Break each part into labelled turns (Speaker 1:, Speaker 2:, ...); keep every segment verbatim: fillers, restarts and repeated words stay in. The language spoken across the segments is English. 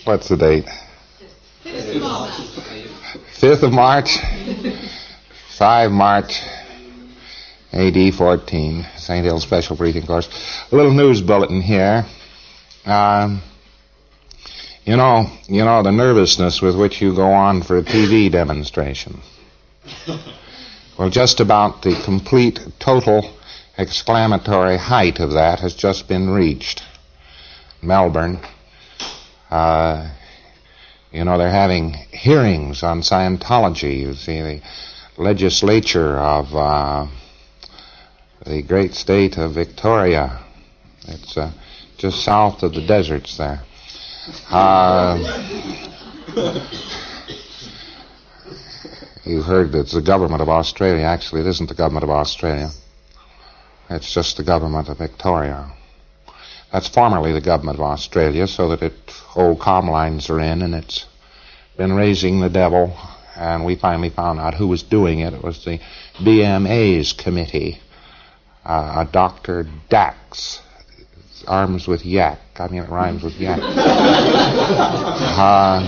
Speaker 1: What's the date? fifth of March. five March, A D fourteen. Saint Hill Special Briefing Course. A little news bulletin here. Um, you know, you know the nervousness with which you go on for a T V demonstration. Well, just about the complete, total, exclamatory height of that has just been reached. Melbourne. Uh, you know, they're having hearings on Scientology. You see, the legislature of uh, the great state of Victoria. It's uh, just south of the deserts there. Uh, you heard that it's the government of Australia. Actually, it isn't the government of Australia. It's just the government of Victoria. That's formerly the government of Australia, so that it, old comm lines are in, and it's been raising the devil, and we finally found out who was doing it. It was the B M A's committee, uh, a Doctor Dax, arms with yak. I mean, it rhymes with yak. uh,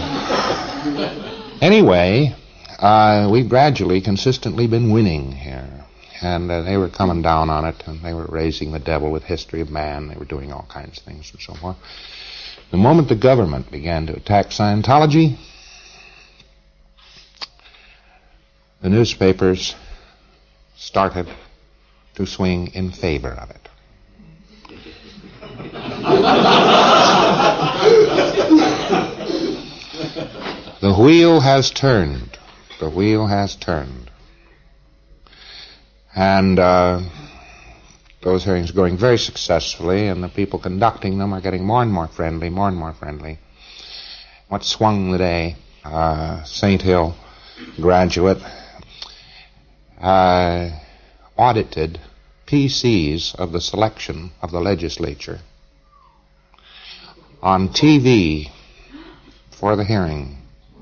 Speaker 1: anyway, uh, we've gradually, consistently been winning here. And uh, they were coming down on it, and they were raising the devil with history of man. They were doing all kinds of things and so forth. The moment the government began to attack Scientology, the newspapers started to swing in favor of it. The wheel has turned. The wheel has turned. And uh, those hearings are going very successfully, and the people conducting them are getting more and more friendly, more and more friendly. What swung the day? Uh, Saint Hill graduate uh, audited P Cs of the selection of the legislature on T V for the hearing.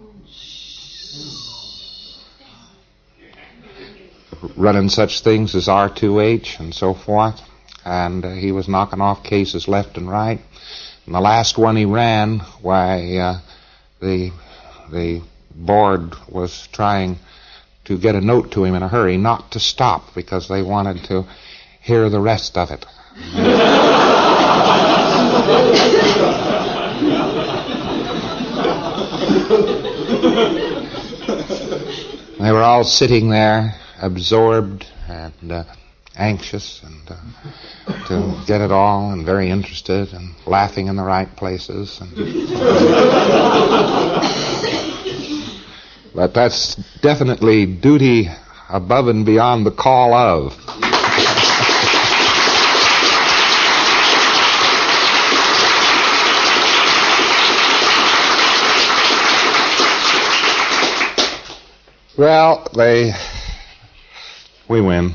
Speaker 1: Running such things as R two H and so forth, and uh, he was knocking off cases left and right. And the last one he ran, why uh, the the board was trying to get a note to him in a hurry not to stop because they wanted to hear the rest of it. They were all sitting there, absorbed and uh, anxious and uh, to get it all, and very interested and laughing in the right places. And but that's definitely duty above and beyond the call of. Well, they... we win.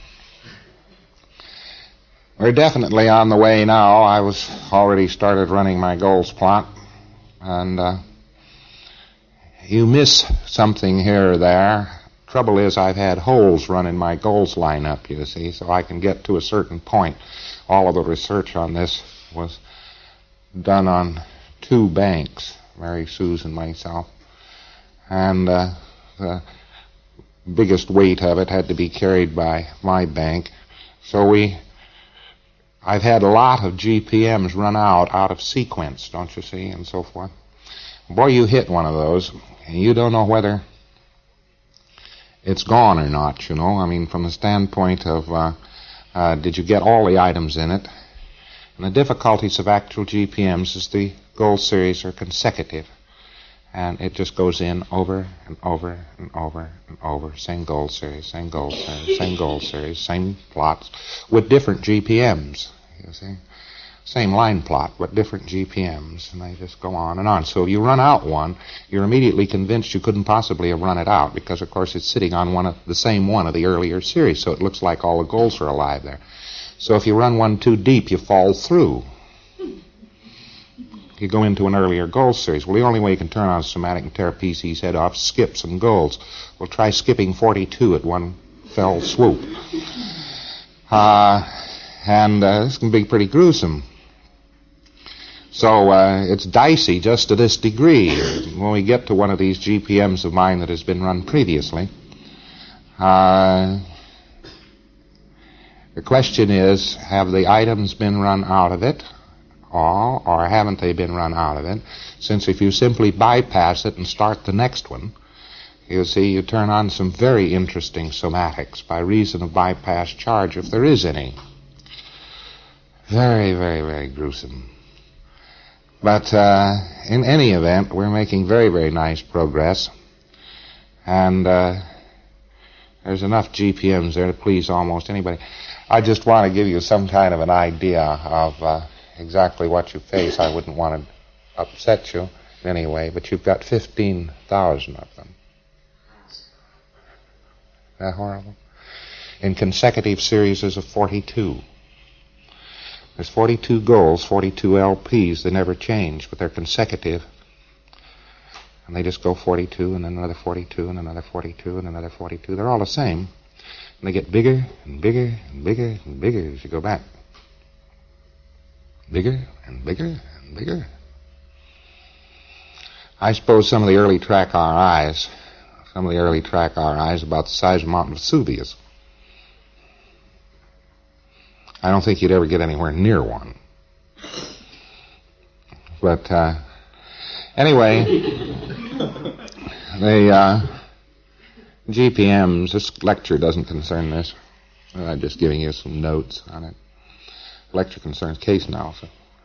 Speaker 1: We're definitely on the way now. I was already started running my goals plot, and uh, you miss something here or there. Trouble is, I've had holes run in my goals lineup, you see, so I can get to a certain point. All of the research on this was done on two banks, Mary Sue's and myself, and uh, the biggest weight of it had to be carried by my bank. So we, I've had a lot of G P Ms run out, out of sequence, don't you see, and so forth. Boy, you hit one of those, and you don't know whether it's gone or not, you know. I mean, from the standpoint of, uh, uh, did you get all the items in it? And the difficulties of actual G P Ms is the goal series are consecutive. And it just goes in over and over and over and over. Same goal series, same goal series, same goal series, same plots with different G P Ms, you see. Same line plot, but different G P Ms. And they just go on and on. So if you run out one, you're immediately convinced you couldn't possibly have run it out because, of course, it's sitting on one of the same one of the earlier series. So it looks like all the goals are alive there. So if you run one too deep, you fall through. You go into an earlier goal series. Well, the only way you can turn on a somatic and tear a P C's head off is skip some goals. Well, try skipping forty-two at one fell swoop. Uh, and uh, this can be pretty gruesome. So uh, it's dicey just to this degree. When we get to one of these G P Ms of mine that has been run previously, uh, the question is, have the items been run out of it, or, or haven't they been run out of it? Since if you simply bypass it and start the next one, you see, you turn on some very interesting somatics by reason of bypass charge, if there is any. Very, very, very gruesome. But uh, in any event, we're making very, very nice progress. And uh, there's enough G P Ms there to please almost anybody. I just want to give you some kind of an idea of uh, exactly what you face. I wouldn't want to upset you in any way, but you've got fifteen thousand of them. Isn't that horrible? In consecutive series of forty-two. There's forty-two goals, forty-two L Ps. They never change, but they're consecutive. And they just go forty-two, and then another forty-two, and another forty-two, and another forty-two. They're all the same. And they get bigger and bigger and bigger and bigger as you go back. Bigger and bigger and bigger. I suppose some of the early track R Is, some of the early track R Is about the size of Mount Vesuvius. I don't think you'd ever get anywhere near one. But uh, anyway, the uh, G P Ms, this lecture doesn't concern this. I'm just giving you some notes on it. Lecture concerns case analysis.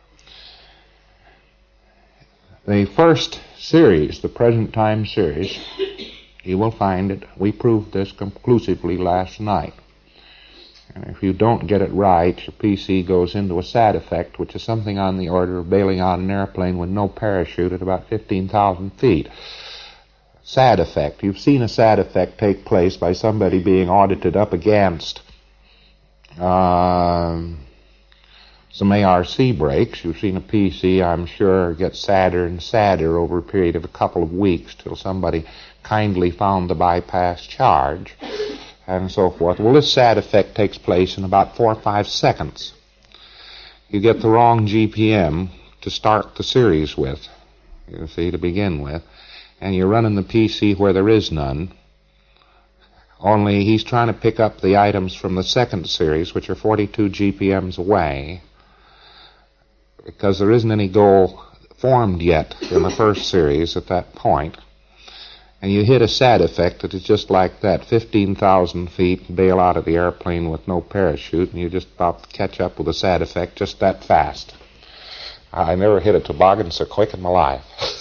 Speaker 1: The first series, the present time series, you will find it. We proved this conclusively last night. And if you don't get it right, your P C goes into a sad effect, which is something on the order of bailing out an airplane with no parachute at about fifteen thousand feet. Sad effect. You've seen a sad effect take place by somebody being audited up against uh, some A R C brakes. You've seen a P C, I'm sure, get sadder and sadder over a period of a couple of weeks till somebody kindly found the bypass charge, and so forth. Well, this sad effect takes place in about four or five seconds. You get the wrong G P M to start the series with, you see, to begin with, and you're running the P C where there is none, only he's trying to pick up the items from the second series, which are forty-two G P Ms away, because there isn't any goal formed yet in the first series at that point. And you hit a sad effect that is just like that, fifteen thousand feet, bail out of the airplane with no parachute, and you're just about to catch up with a sad effect just that fast. I never hit a toboggan so quick in my life.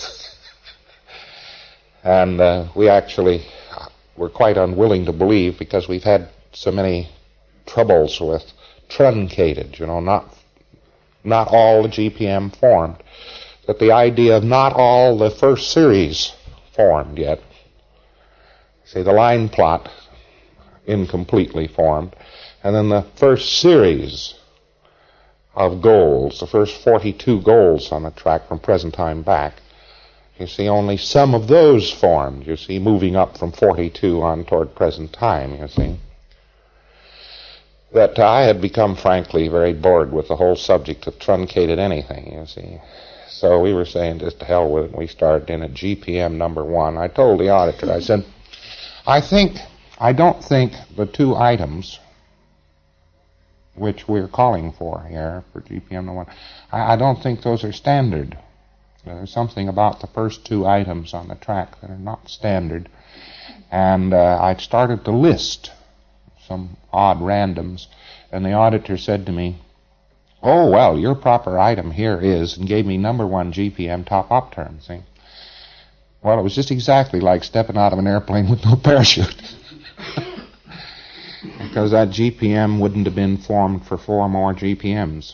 Speaker 1: And uh, we actually were quite unwilling to believe, because we've had so many troubles with truncated, you know, not, not all the G P M formed, that the idea of not all the first series formed yet. See, the line plot incompletely formed, and then the first series of goals, the first forty-two goals on the track from present time back, you see, only some of those formed, you see, moving up from forty-two on toward present time, you see. That I had become, frankly, very bored with the whole subject of truncated anything, you see. So we were saying, just to hell with it. We started in at G P M number one. I told the auditor, I said, I think, I don't think the two items which we're calling for here for G P M number one, I, I don't think those are standard. There's something about the first two items on the track that are not standard. And uh, I started to list some odd randoms, and the auditor said to me, oh, well, your proper item here is, and gave me number one G P M top up term, see. Well, it was just exactly like stepping out of an airplane with no parachute. Because that G P M wouldn't have been formed for four more G P Ms.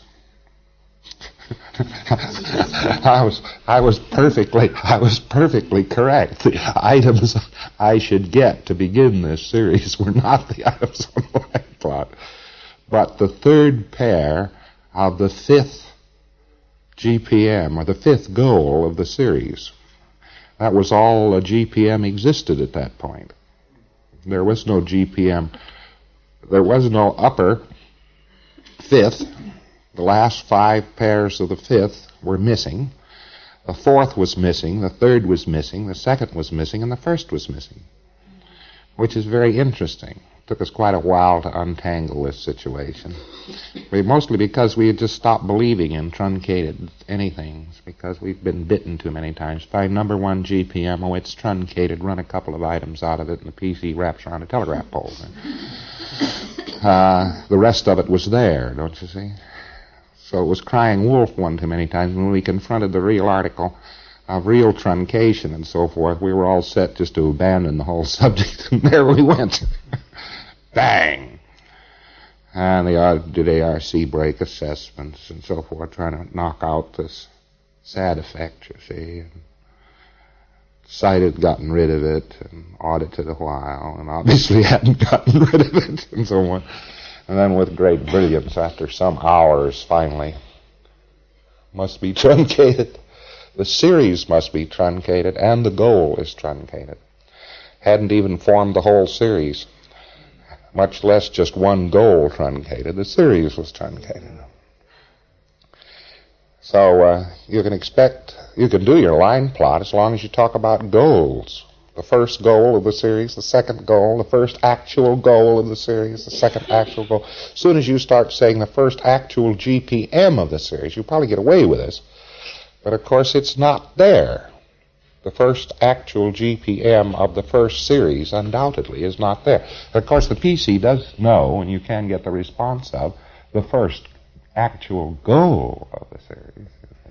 Speaker 1: I was I was perfectly I was perfectly correct. The items I should get to begin this series were not the items on the line plot, but the third pair of the fifth G P M, or the fifth goal of the series. That was all a G P M existed at that point. There was no G P M. There was no upper fifth The last five pairs of the fifth were missing. The fourth was missing, the third was missing, the second was missing, and the first was missing, which is very interesting. It took us quite a while to untangle this situation, mostly because we had just stopped believing in truncated anything, because we've been bitten too many times. Find number one G P M, oh, it's truncated, run a couple of items out of it, and the P C wraps around a telegraph pole. Uh, the rest of it was there, don't you see? So it was crying wolf one too many times. When we confronted the real article of real truncation and so forth, we were all set just to abandon the whole subject, and there we went. Bang! And they did A R C break assessments and so forth, trying to knock out this sad effect, you see. And decided gotten rid of it, and audited a while, and obviously hadn't gotten rid of it, and so on. And then with great brilliance, after some hours, finally, must be truncated. The series must be truncated, and the goal is truncated. Hadn't even formed the whole series, much less just one goal truncated. The series was truncated. So uh, you can expect, you can do your line plot as long as you talk about goals. The first goal of the series, the second goal, the first actual goal of the series, the second actual goal. As soon as you start saying the first actual G P M of the series, you probably get away with this. But of course it's not there. The first actual G P M of the first series undoubtedly is not there. Of course the P C does know, and you can get the response of, the first actual goal of the series.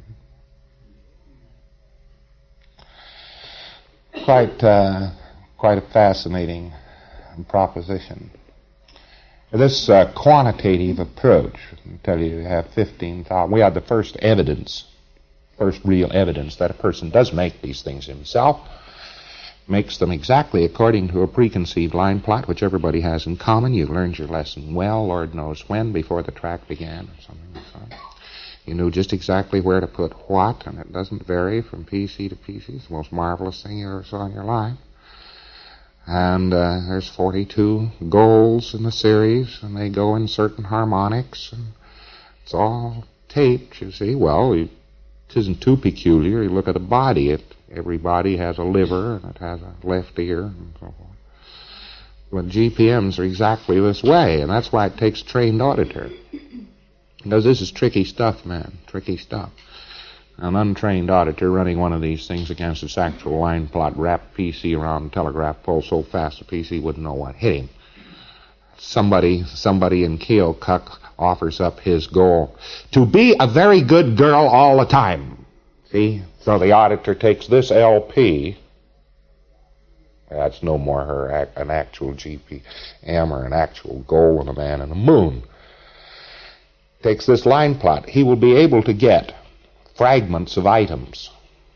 Speaker 1: Quite, uh, quite a fascinating proposition. This uh, quantitative approach, I tell you, you have fifteen thousand. We have the first evidence, first real evidence that a person does make these things himself, makes them exactly according to a preconceived line plot, which everybody has in common. You learned your lesson well, Lord knows when, before the track began, or something like that. You knew just exactly where to put what, and it doesn't vary from P C to P C. It's the most marvelous thing you ever saw in your life. And uh, there's forty-two goals in the series, and they go in certain harmonics, and it's all taped, you see. Well, it isn't too peculiar. You look at the body. It, every body has a liver, and it has a left ear, and so forth. But G P Ms are exactly this way, and that's why it takes a trained auditor. Because this is tricky stuff, man, tricky stuff. An untrained auditor running one of these things against its actual line plot wrapped P C around a telegraph pole so fast the P C wouldn't know what hit him. Somebody, somebody in Keokuk offers up his goal. To be a very good girl all the time. See? So the auditor takes this L P. That's no more her an actual G P M or an actual goal in a man in the moon. Takes this line plot. He will be able to get fragments of items,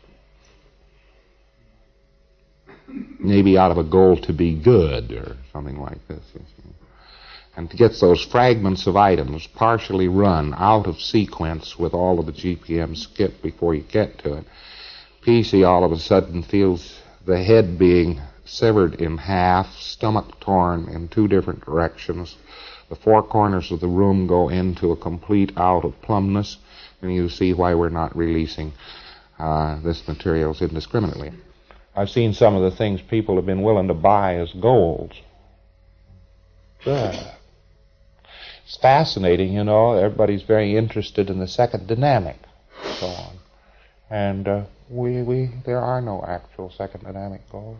Speaker 1: maybe out of a goal to be good or something like this. And to get those fragments of items partially run out of sequence with all of the G P M skipped before you get to it, P C all of a sudden feels the head being severed in half, stomach torn in two different directions. The four corners of the room go into a complete out of plumbness, and you see why we're not releasing uh, this material indiscriminately. I've seen some of the things people have been willing to buy as goals. Yeah. It's fascinating, you know. Everybody's very interested in the second dynamic, and so on. And uh, we, we, there are no actual second dynamic goals.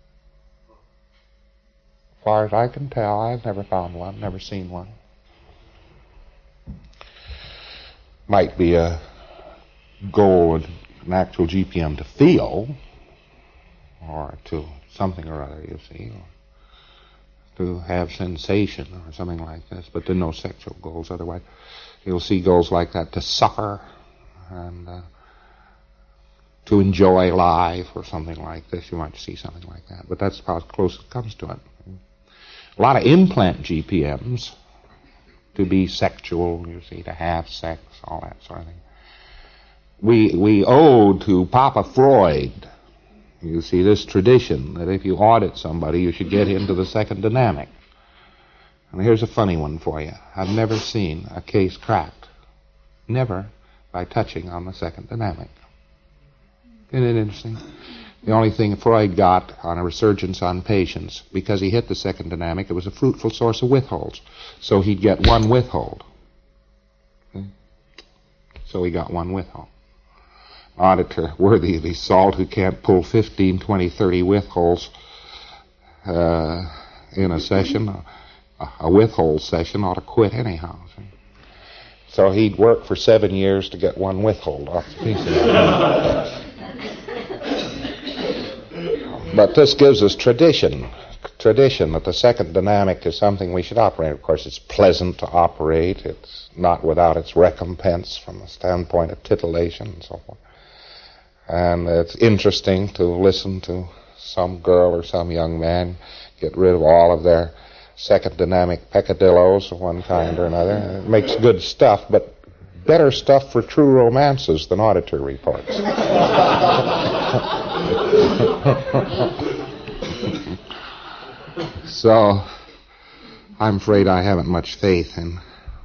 Speaker 1: As far as I can tell, I've never found one, never seen one. Might be a goal, an actual G P M to feel, or to something or other, you see, or to have sensation or something like this, but there are no sexual goals. Otherwise, you'll see goals like that to suffer and uh, to enjoy life or something like this. You might see something like that, but that's about as close as it comes to it. A lot of implant G P Ms to be sexual, you see, to have sex, all that sort of thing. We, we owe to Papa Freud, you see, this tradition that if you audit somebody, you should get into the second dynamic. And here's a funny one for you. I've never seen a case cracked Never by touching on the second dynamic. Isn't it interesting? The only thing Freud got on a resurgence on patients, because he hit the second dynamic, it was a fruitful source of withholds. So he'd get one withhold. Okay? So he got one withhold. Auditor worthy of his salt who can't pull fifteen, twenty, thirty withholds uh, in a session, a, a withhold session, ought to quit anyhow. See? So he'd work for seven years to get one withhold off the piece of it. But this gives us tradition, tradition that the second dynamic is something we should operate. Of course, it's pleasant to operate. It's not without its recompense from the standpoint of titillation and so forth. And it's interesting to listen to some girl or some young man get rid of all of their second dynamic peccadillos of one kind or another. It makes good stuff, but better stuff for true romances than auditor reports. So, I'm afraid I haven't much faith in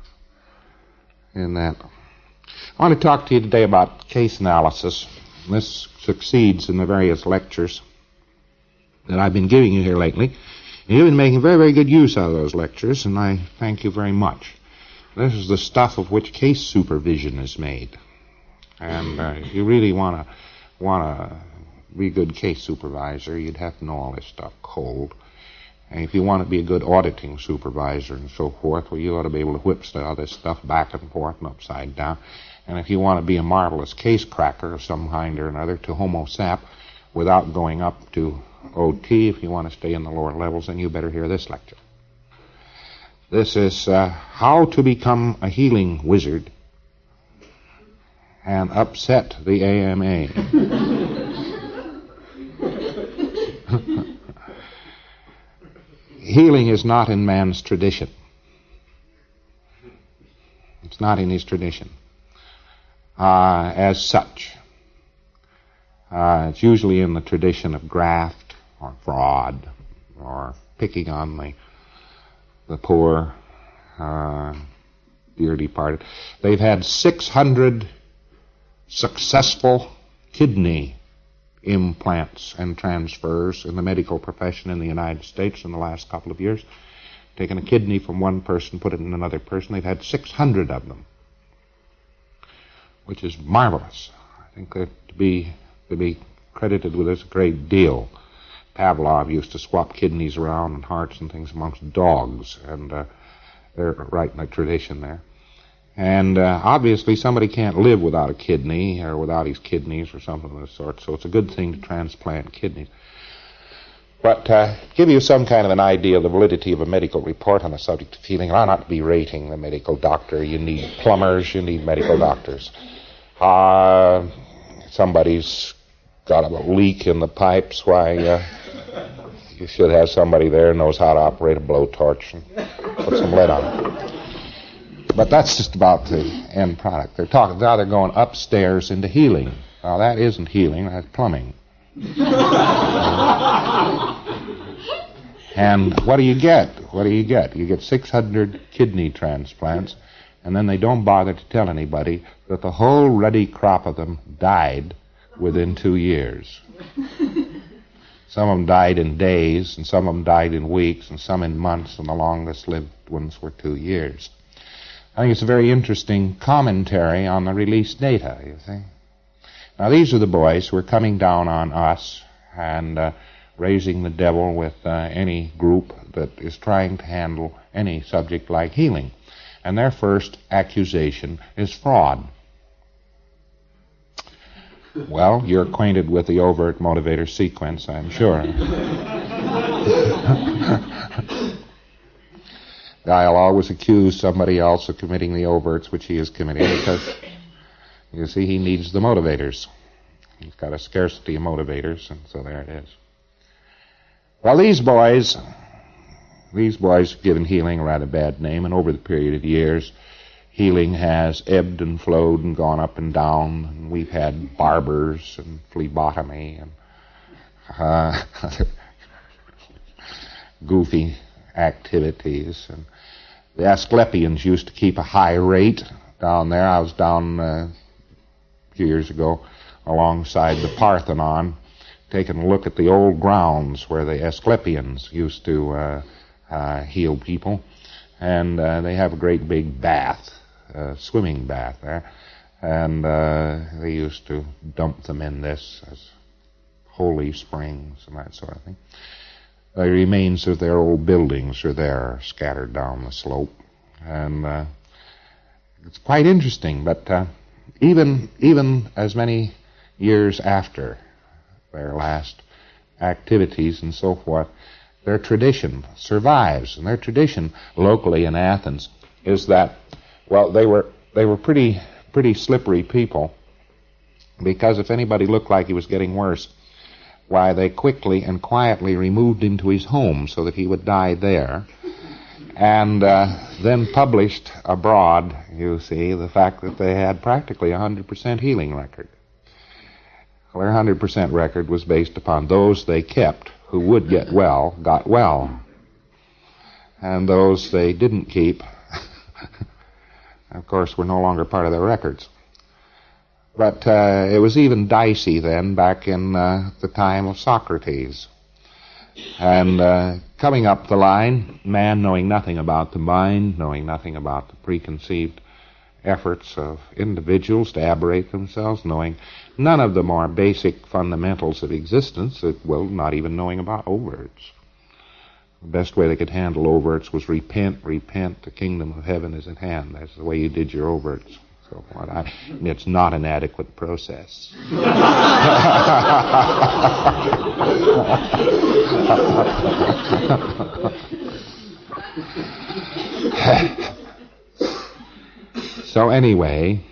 Speaker 1: in that. I want to talk to you today about case analysis. This succeeds in the various lectures that I've been giving you here lately. And you've been making very, very good use out of those lectures, and I thank you very much. This is the stuff of which case supervision is made. And uh, if you really want to want to be a good case supervisor, you'd have to know all this stuff cold. And if you want to be a good auditing supervisor and so forth, well, you ought to be able to whip all this stuff back and forth and upside down. And if you want to be a marvelous case cracker of some kind or another to Homo sap without going up to O T, if you want to stay in the lower levels, then you better hear this lecture. This is uh, how to become a healing wizard and upset the A M A. Healing is not in man's tradition. It's not in his tradition uh, as such. Uh, it's usually in the tradition of graft or fraud or picking on the the poor, uh, dear departed. They've had six hundred successful kidney implants and transfers in the medical profession in the United States in the last couple of years. Taken a kidney from one person, put it in another person. They've had six hundred of them, which is marvelous. I think that to be to be credited with this a great deal. Pavlov used to swap kidneys around and hearts and things amongst dogs, and uh, they're right in the tradition there. And uh, obviously somebody can't live without a kidney or without his kidneys or something of the sort, so it's a good thing to transplant kidneys. But uh, give you some kind of an idea of the validity of a medical report on the subject of healing. I'll not be rating the medical doctor. You need plumbers, you need medical doctors. Uh, somebody's got a leak in the pipes, why, uh, you should have somebody there who knows how to operate a blowtorch and put some lead on it. But that's just about the end product. They're talking now they're going upstairs into healing. Now that isn't healing, that's plumbing. And what do you get? What do you get? You get six hundred kidney transplants, and then they don't bother to tell anybody that the whole ruddy crop of them died within two years. Some of them died in days, and some of them died in weeks, and some in months, and the longest lived ones were two years. I think it's a very interesting commentary on the release data, you see. Now, these are the boys who are coming down on us and uh, raising the devil with uh, any group that is trying to handle any subject like healing. And their first accusation is fraud. Well, you're acquainted with the overt motivator sequence, I'm sure. Guy will always accuse somebody else of committing the overts which he is committing because, you see, he needs the motivators. He's got a scarcity of motivators, and so there it is. Well, these boys, these boys have given healing a rather bad name, and over the period of years, healing has ebbed and flowed and gone up and down, and we've had barbers and phlebotomy and uh, goofy activities. And the Asclepians used to keep a high rate down there. I was down uh, a few years ago alongside the Parthenon, taking a look at the old grounds where the Asclepians used to uh, uh, heal people. And uh, they have a great big bath, uh, swimming bath there. And uh, they used to dump them in this as holy springs and that sort of thing. The remains of their old buildings are there, scattered down the slope. And uh, it's quite interesting, but uh, even even as many years after their last activities and so forth, their tradition survives. And their tradition locally in Athens is that, well, they were they were pretty pretty slippery people, because if anybody looked like he was getting worse, why, they quickly and quietly removed him to his home so that he would die there, and uh, then published abroad, you see, the fact that they had practically a one hundred percent healing record. Well, their one hundred percent record was based upon those they kept who would get well, got well. And those they didn't keep, of course, were no longer part of their records. But uh, it was even dicey then, back in uh, the time of Socrates. And uh, coming up the line, man knowing nothing about the mind, knowing nothing about the preconceived efforts of individuals to aberrate themselves, knowing none of the more basic fundamentals of existence, well, not even knowing about overts. The best way they could handle overts was repent, repent, the kingdom of heaven is at hand. That's the way you did your overts. So what I, it's not an adequate process. So anyway,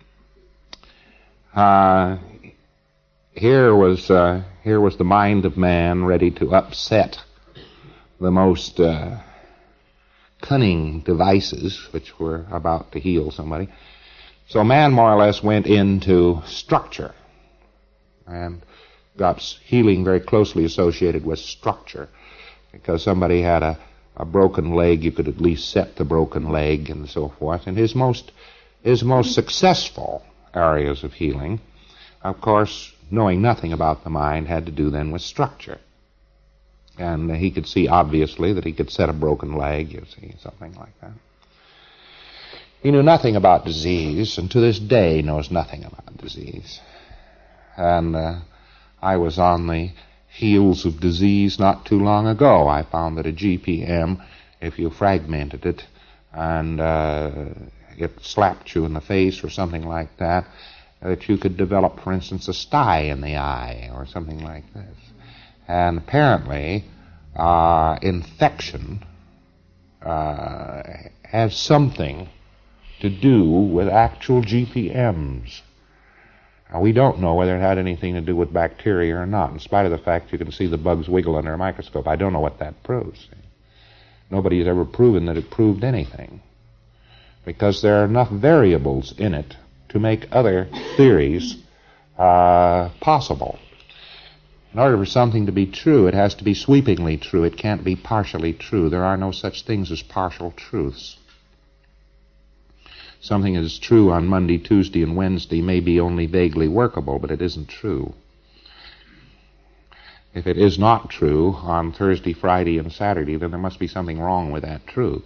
Speaker 1: uh, here was uh, here was the mind of man ready to upset the most uh, cunning devices which were about to heal somebody. So man more or less went into structure and got healing very closely associated with structure. Because somebody had a, a broken leg, you could at least set the broken leg and so forth. And his most his most successful areas of healing, of course, knowing nothing about the mind, had to do then with structure. And he could see obviously that he could set a broken leg, you see, something like that. He knew nothing about disease, and to this day knows nothing about disease. And uh, I was on the heels of disease not too long ago. I found that a G P M, if you fragmented it and uh, it slapped you in the face or something like that, that you could develop, for instance, a sty in the eye or something like this. And apparently, uh, infection uh, has something to do with actual G P Ms. Now, we don't know whether it had anything to do with bacteria or not, in spite of the fact you can see the bugs wiggle under a microscope. I don't know what that proves. Nobody has ever proven that it proved anything, because there are enough variables in it to make other theories uh, possible. In order for something to be true, it has to be sweepingly true. It can't be partially true. There are no such things as partial truths. Something that is true on Monday, Tuesday, and Wednesday may be only vaguely workable, but it isn't true. If it is not true on Thursday, Friday, and Saturday, then there must be something wrong with that truth.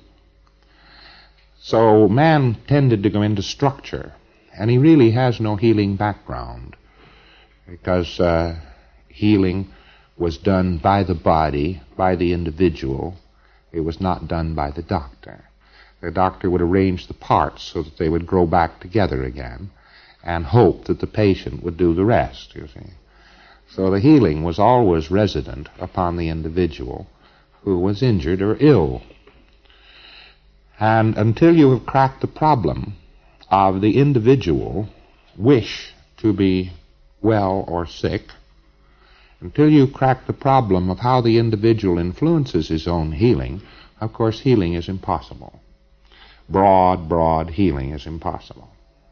Speaker 1: So man tended to go into structure, and he really has no healing background, because uh, healing was done by the body, by the individual. It was not done by the doctor. The doctor would arrange the parts so that they would grow back together again and hope that the patient would do the rest, you see. So the healing was always resident upon the individual who was injured or ill. And until you have cracked the problem of the individual wish to be well or sick, until you crack the problem of how the individual influences his own healing, of course healing is impossible. Broad, broad healing is impossible.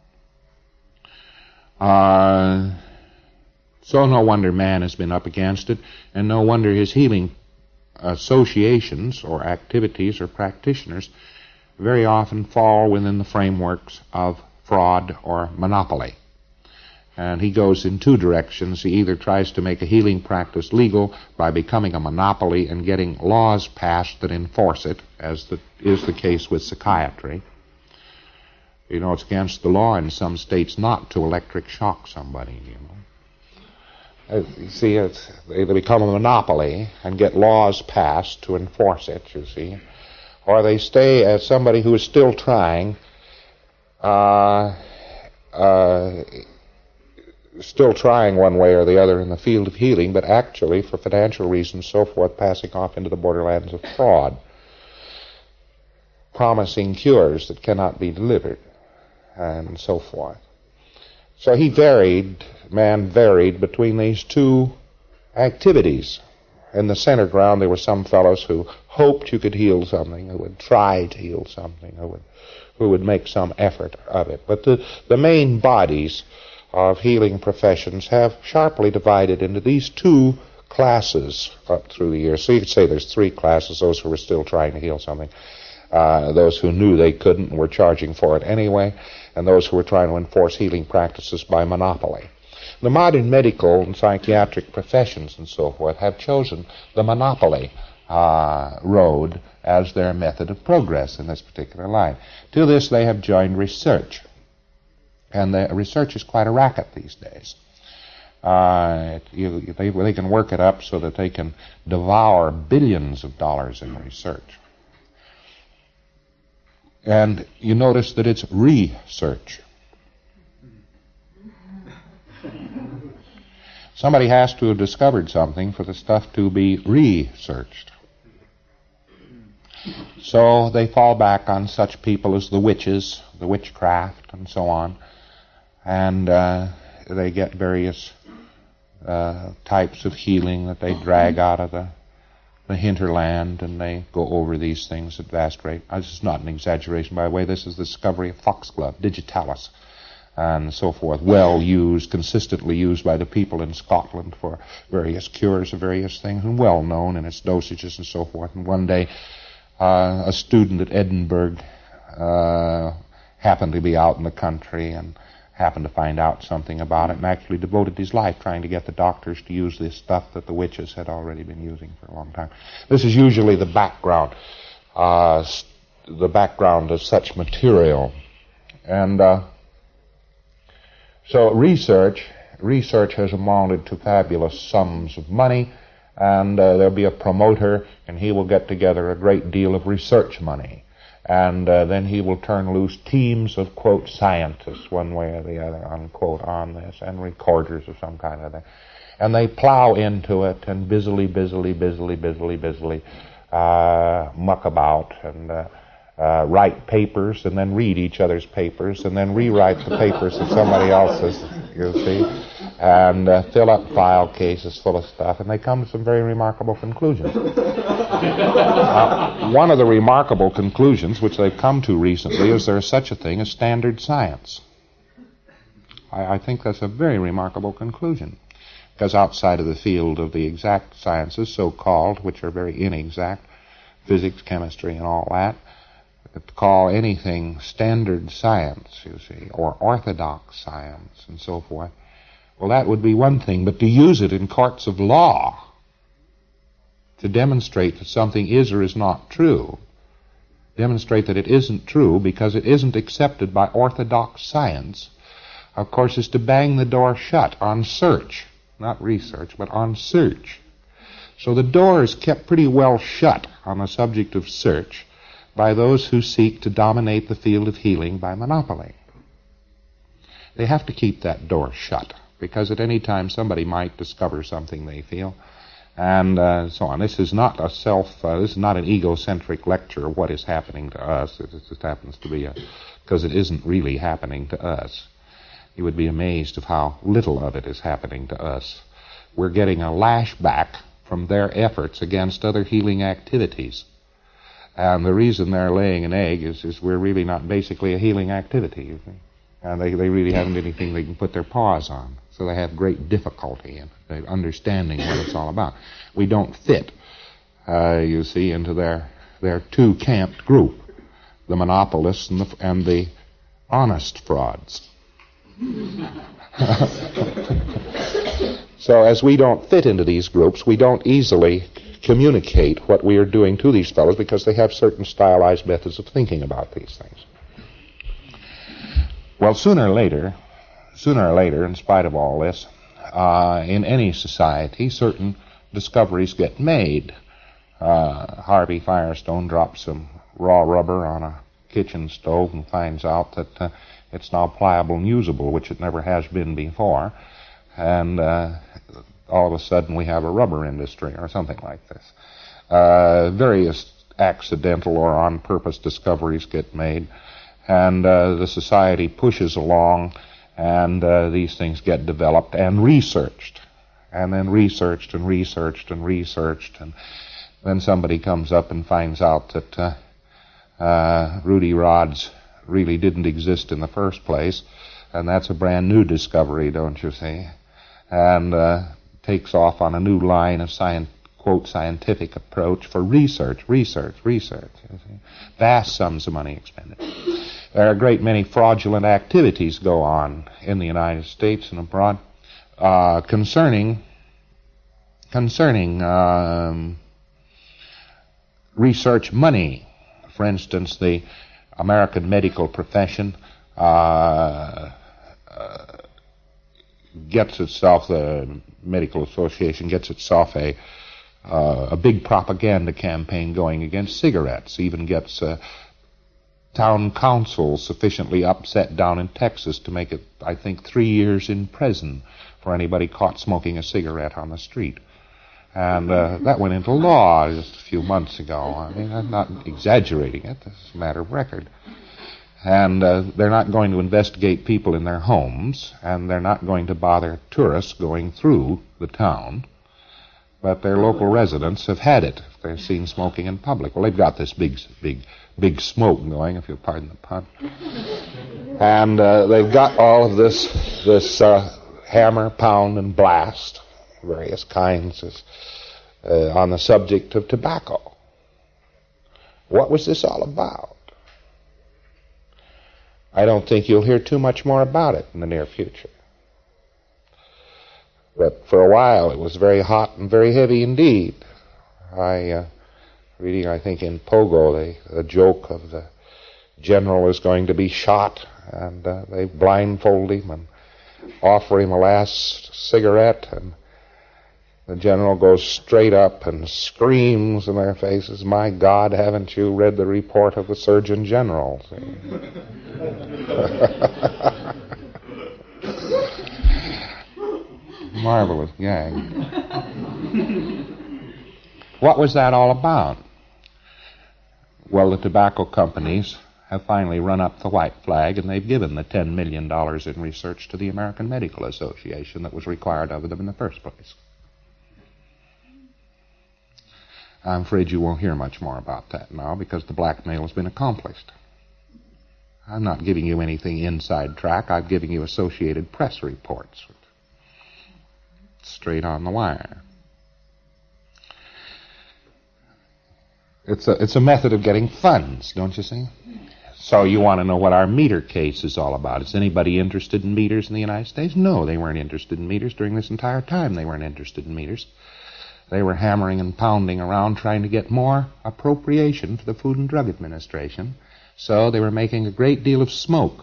Speaker 1: Uh, so no wonder man has been up against it, and no wonder his healing associations or activities or practitioners very often fall within the frameworks of fraud or monopoly. And he goes in two directions. He either tries to make a healing practice legal by becoming a monopoly and getting laws passed that enforce it, as the, is the case with psychiatry. You know, it's against the law in some states not to electric shock somebody, you know. Uh, you see, it's, they either become a monopoly and get laws passed to enforce it, you see, or they stay as somebody who is still trying, uh, uh, still trying one way or the other in the field of healing, but actually, for financial reasons, so forth, passing off into the borderlands of fraud, promising cures that cannot be delivered, and so forth. So he varied, man varied between these two activities. In the center ground, there were some fellows who hoped you could heal something, who would try to heal something, who would, who would make some effort of it. But the, the main bodies of healing professions have sharply divided into these two classes up through the years. So you could say there's three classes: those who were still trying to heal something, uh, those who knew they couldn't and were charging for it anyway, and those who were trying to enforce healing practices by monopoly. The modern medical and psychiatric professions and so forth have chosen the monopoly uh, road as their method of progress in this particular line. To this they have joined research. And the research is quite a racket these days. Uh, you, they, they can work it up so that they can devour billions of dollars in research. And you notice that it's research. Somebody has to have discovered something for the stuff to be researched. So they fall back on such people as the witches, the witchcraft, and so on. And uh, they get various uh, types of healing that they drag out of the, the hinterland, and they go over these things at vast rate. Uh, this is not an exaggeration, by the way. This is the discovery of foxglove, digitalis, and so forth, well used, consistently used by the people in Scotland for various cures of various things, and well known in its dosages and so forth. And one day, uh, a student at Edinburgh uh, happened to be out in the country and happened to find out something about it, and actually devoted his life trying to get the doctors to use this stuff that the witches had already been using for a long time. This is usually the background, uh, the background of such material. And uh, so research, research has amounted to fabulous sums of money, and uh, there'll be a promoter, and he will get together a great deal of research money. And uh, then he will turn loose teams of, quote, scientists, one way or the other, unquote, on this, and recorders of some kind of thing. And they plow into it and busily, busily, busily, busily, busily uh, muck about and uh, uh, write papers and then read each other's papers and then rewrite the papers of somebody else's, you see, and uh, fill up file cases full of stuff, and they come to some very remarkable conclusions. Uh, one of the remarkable conclusions which they've come to recently is there is such a thing as standard science. I, I think that's a very remarkable conclusion, because outside of the field of the exact sciences, so-called, which are very inexact, physics, chemistry, and all that, to call anything standard science, you see, or orthodox science, and so forth, well, that would be one thing, but to use it in courts of law to demonstrate that something is or is not true, demonstrate that it isn't true because it isn't accepted by orthodox science, of course, is to bang the door shut on search, not research, but on search. So the door is kept pretty well shut on the subject of search by those who seek to dominate the field of healing by monopoly. They have to keep that door shut, because at any time somebody might discover something they feel, and uh, so on. This is not a self, uh, this is not an egocentric lecture of what is happening to us. It just happens to be a, because it isn't really happening to us. You would be amazed of how little of it is happening to us. We're getting a lashback from their efforts against other healing activities. And the reason they're laying an egg is, is we're really not basically a healing activity, you see. And they, they really haven't anything they can put their paws on. So they have great difficulty in understanding what it's all about. We don't fit, uh, you see, into their, their two-camped group. the monopolists and the, and the honest frauds. So as we don't fit into these groups, we don't easily communicate what we are doing to these fellows because they have certain stylized methods of thinking about these things. Well, sooner or later, sooner or later, in spite of all this, uh, in any society, certain discoveries get made. Uh, Harvey Firestone drops some raw rubber on a kitchen stove and finds out that uh, it's now pliable and usable, which it never has been before. And uh, all of a sudden we have a rubber industry or something like this. Uh, various accidental or on-purpose discoveries get made, and uh, the society pushes along, and uh, these things get developed and researched, and then researched and researched and researched, and then somebody comes up and finds out that uh, uh, Rudy rods really didn't exist in the first place, and that's a brand new discovery, don't you see? And uh, takes off on a new line of science, quote, scientific approach for research, research, research. You see? Vast sums of money expended. There are a great many fraudulent activities go on in the United States and abroad uh, concerning concerning um, research money. For instance, the American medical profession uh, uh, gets itself, the Medical Association gets itself a uh, a big propaganda campaign going against cigarettes, even gets uh, town councils sufficiently upset down in Texas to make it, I think, three years in prison for anybody caught smoking a cigarette on the street. And uh, that went into law just a few months ago. I mean, I'm not exaggerating it. This is a matter of record. And uh, they're not going to investigate people in their homes, and they're not going to bother tourists going through the town. But their local residents have had it if they're seen smoking in public. Well, they've got this big, big, big smoke going, if you'll pardon the pun. And uh, they've got all of this, this uh, hammer, pound, and blast, various kinds of, uh, on the subject of tobacco. What was this all about? I don't think you'll hear too much more about it in the near future. But for a while it was very hot and very heavy indeed. I, uh, reading, I think, in Pogo, the, the joke of the general is going to be shot, and uh, they blindfold him and offer him a last cigarette, and the general goes straight up and screams in their faces, "My God, haven't you read the report of the Surgeon General?" Marvelous gag. What was that all about? Well, the tobacco companies have finally run up the white flag, and they've given the ten million dollars in research to the American Medical Association that was required of them in the first place. I'm afraid you won't hear much more about that now because the blackmail has been accomplished. I'm not giving you anything inside track. I'm giving you Associated Press reports. Straight on the wire. It's a, it's a method of getting funds, don't you see? So you want to know what our meter case is all about. Is anybody interested in meters in the United States? No, they weren't interested in meters during this entire time. They weren't interested in meters. They were hammering and pounding around trying to get more appropriation for the Food and Drug Administration. So they were making a great deal of smoke.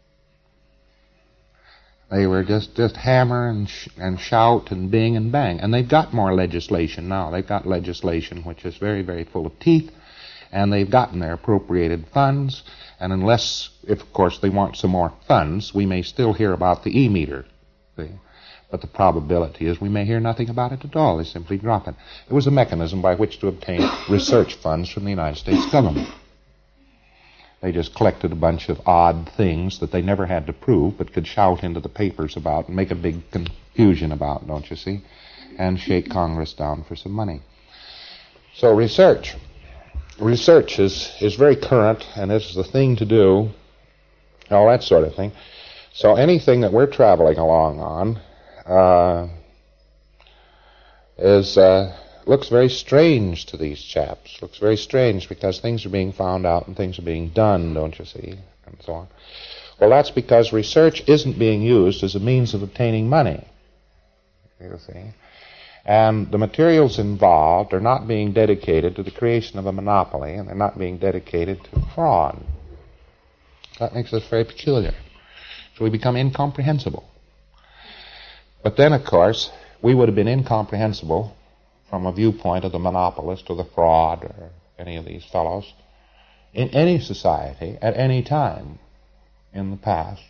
Speaker 1: They were just, just hammer and, sh- and shout and bing and bang. And they've got more legislation now. They've got legislation which is very, very full of teeth. And they've gotten their appropriated funds. And unless, if of course they want some more funds, we may still hear about the e-meter. See? But the probability is we may hear nothing about it at all. They simply drop it. It was a mechanism by which to obtain research funds from the United States government. They just collected a bunch of odd things that they never had to prove but could shout into the papers about and make a big confusion about, don't you see, and shake Congress down for some money. So research. Research is, is very current, and it's the thing to do, all that sort of thing. So anything that we're traveling along on uh, is uh, looks very strange to these chaps. Looks very strange because things are being found out and things are being done, don't you see, and so on. Well, that's because research isn't being used as a means of obtaining money, you see. And the materials involved are not being dedicated to the creation of a monopoly, and they're not being dedicated to fraud. That makes us very peculiar. So we become incomprehensible. But then, of course, we would have been incomprehensible from a viewpoint of the monopolist or the fraud or any of these fellows in any society at any time in the past,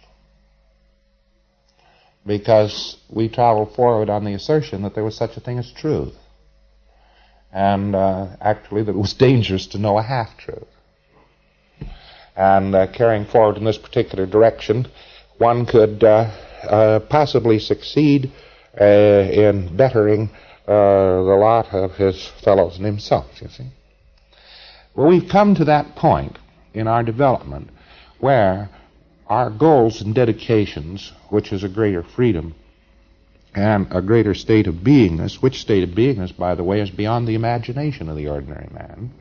Speaker 1: because we traveled forward on the assertion that there was such a thing as truth, and uh, actually that it was dangerous to know a half-truth. And uh, carrying forward in this particular direction, one could uh, uh, possibly succeed uh, in bettering uh, the lot of his fellows and himself, you see. Well, we've come to that point in our development where our goals and dedications, which is a greater freedom and a greater state of beingness, which state of beingness, by the way, is beyond the imagination of the ordinary man,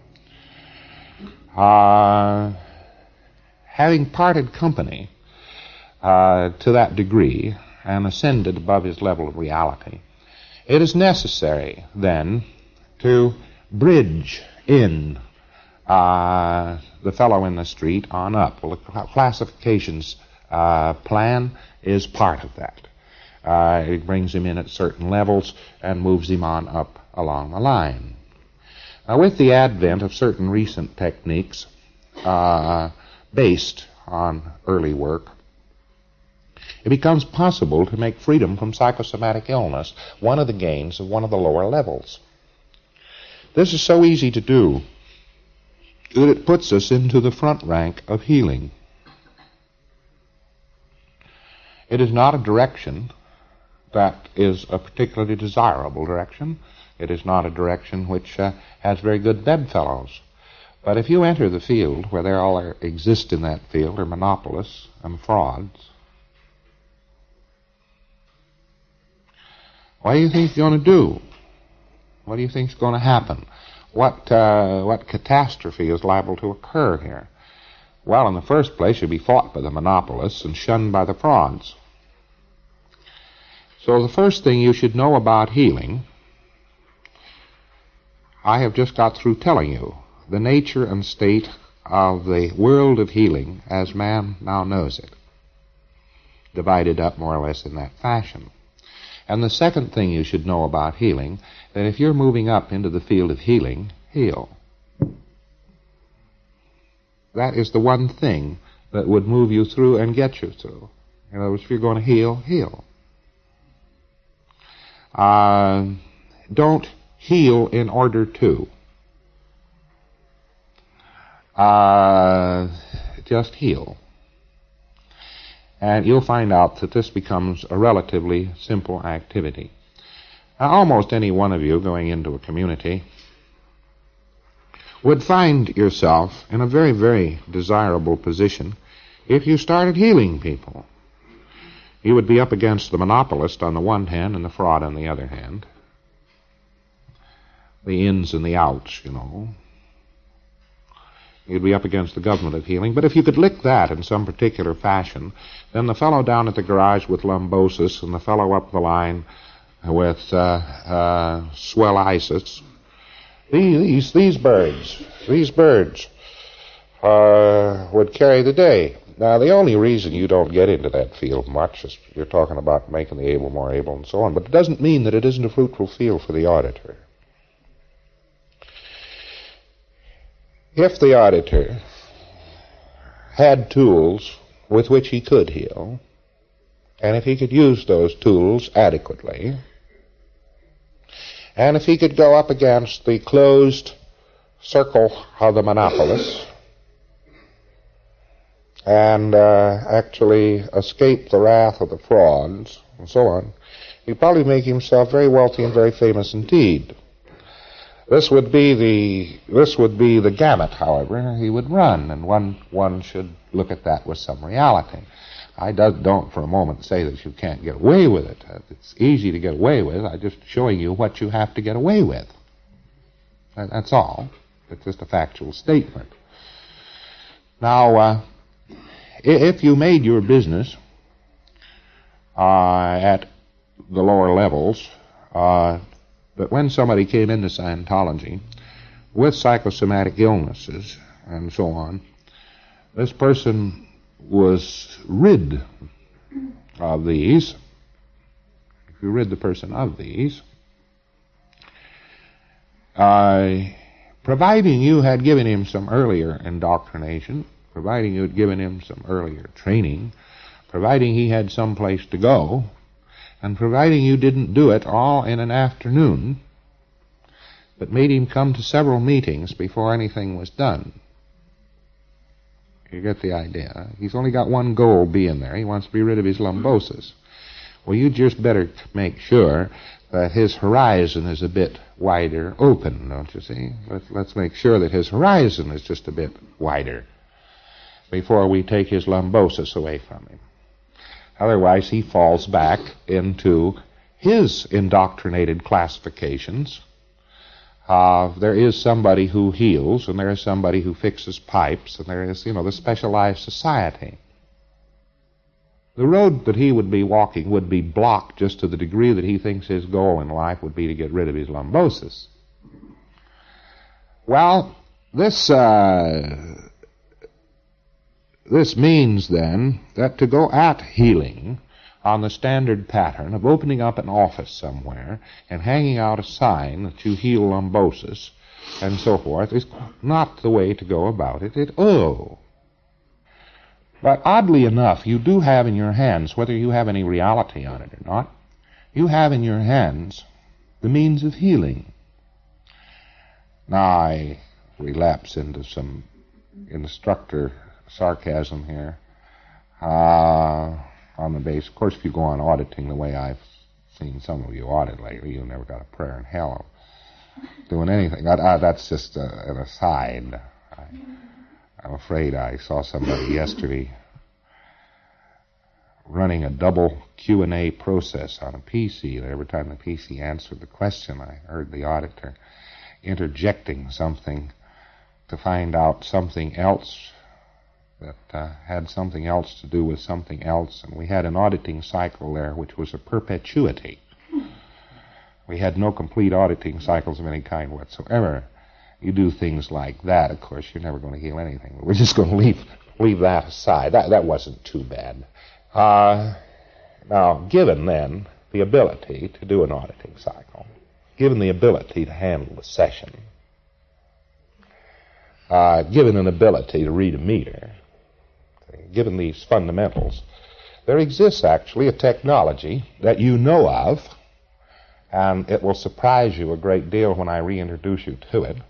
Speaker 1: uh, having parted company uh, to that degree and ascended above his level of reality, it is necessary then to bridge in uh, the fellow in the street on up. Well, the classifications uh, plan is part of that. Uh, it brings him in at certain levels and moves him on up along the line. Now, with the advent of certain recent techniques uh, based on early work, it becomes possible to make freedom from psychosomatic illness one of the gains of one of the lower levels. This is so easy to do that it puts us into the front rank of healing. It is not a direction that is a particularly desirable direction. It is not a direction which uh, has very good bedfellows. But if you enter the field where there all are, exist in that field are monopolists and frauds, what do you think you're going to do? What do you think is going to happen? What uh, what catastrophe is liable to occur here? Well, in the first place, you'll be fought by the monopolists and shunned by the frauds. So the first thing you should know about healing, I have just got through telling you, the nature and state of the world of healing as man now knows it, divided up more or less in that fashion. And the second thing you should know about healing, that if you're moving up into the field of healing, heal. That is the one thing that would move you through and get you through. In other words, if you're going to heal, heal. Uh, don't heal in order to. Uh, just heal. And you'll find out that this becomes a relatively simple activity. Now, almost any one of you going into a community would find yourself in a very, very desirable position if you started healing people. You would be up against the monopolist on the one hand and the fraud on the other hand. The ins and the outs, you know. You'd be up against the government of healing. But if you could lick that in some particular fashion, then the fellow down at the garage with lumbosis and the fellow up the line with uh, uh, swellitis, these, these birds, these birds uh, would carry the day. Now, the only reason you don't get into that field much is you're talking about making the able more able and so on, but it doesn't mean that it isn't a fruitful field for the auditor. If the auditor had tools with which he could heal, and if he could use those tools adequately, and if he could go up against the closed circle of the monopolists and uh, actually escape the wrath of the frauds and so on, he'd probably make himself very wealthy and very famous indeed. This would be the this would be the gamut, however, he would run, and one one should look at that with some reality. I do, don't for a moment say that you can't get away with it. It's easy to get away with. I'm just showing you what you have to get away with. That's all. It's just a factual statement. Now, uh, if you made your business uh, at the lower levels, uh, but when somebody came into Scientology with psychosomatic illnesses and so on, this person was rid of these. If you rid the person of these, uh, providing you had given him some earlier indoctrination, providing you had given him some earlier training, providing he had some place to go, and providing you didn't do it all in an afternoon, but made him come to several meetings before anything was done. You get the idea. He's only got one goal being there. He wants to be rid of his lumbosis. Well, you just better make sure that his horizon is a bit wider open, don't you see? Let's, let's make sure that his horizon is just a bit wider before we take his lumbosis away from him. Otherwise, he falls back into his indoctrinated classifications. Uh, there is somebody who heals, and there is somebody who fixes pipes, and there is, you know, the specialized society. The road that he would be walking would be blocked just to the degree that he thinks his goal in life would be to get rid of his lumbosis. Well, this uh, this means then that to go at healing on the standard pattern of opening up an office somewhere and hanging out a sign that you heal lumbosis and so forth is not the way to go about it at all. But oddly enough, you do have in your hands, whether you have any reality on it or not, you have in your hands the means of healing. Now I relapse into some instructor sarcasm here. Uh, on the base, of course, if you go on auditing the way I've seen some of you audit lately, you've never got a prayer in hell of doing anything. That, uh, that's just uh, an aside. I, I'm afraid I saw somebody yesterday running a double Q and A process on a P C. And every time the P C answered the question, I heard the auditor interjecting something to find out something else that uh, had something else to do with something else. And we had an auditing cycle there which was a perpetuity. We had no complete auditing cycles of any kind whatsoever. You do things like that, of course, you're never going to heal anything. We're just going to leave leave that aside. That that wasn't too bad. Uh, now, given then the ability to do an auditing cycle, given the ability to handle a session, uh, given an ability to read a meter, given these fundamentals, there exists actually a technology that you know of, and it will surprise you a great deal when I reintroduce you to it,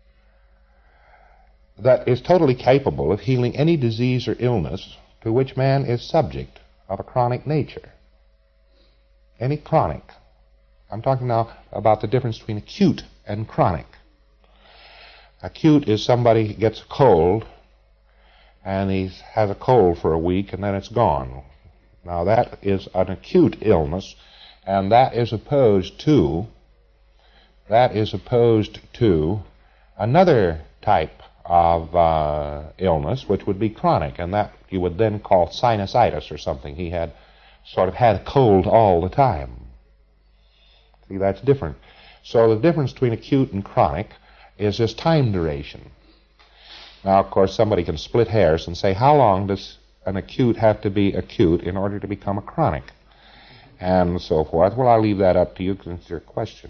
Speaker 1: that is totally capable of healing any disease or illness to which man is subject of a chronic nature. Any chronic. I'm talking now about the difference between acute and chronic. Acute is somebody who gets a cold, and he has a cold for a week, and then it's gone. Now that is an acute illness, and that is opposed to, that is opposed to another type of uh, illness, which would be chronic, and that you would then call sinusitis or something. He had sort of had a cold all the time. See, that's different. So the difference between acute and chronic is this time duration. Now, of course, somebody can split hairs and say, how long does an acute have to be acute in order to become a chronic? And so forth. Well, I'll leave that up to you because it's your question.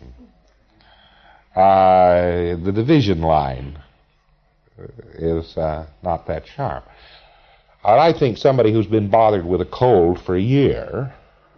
Speaker 1: Uh, the division line is uh, not that sharp. I think somebody who's been bothered with a cold for a year,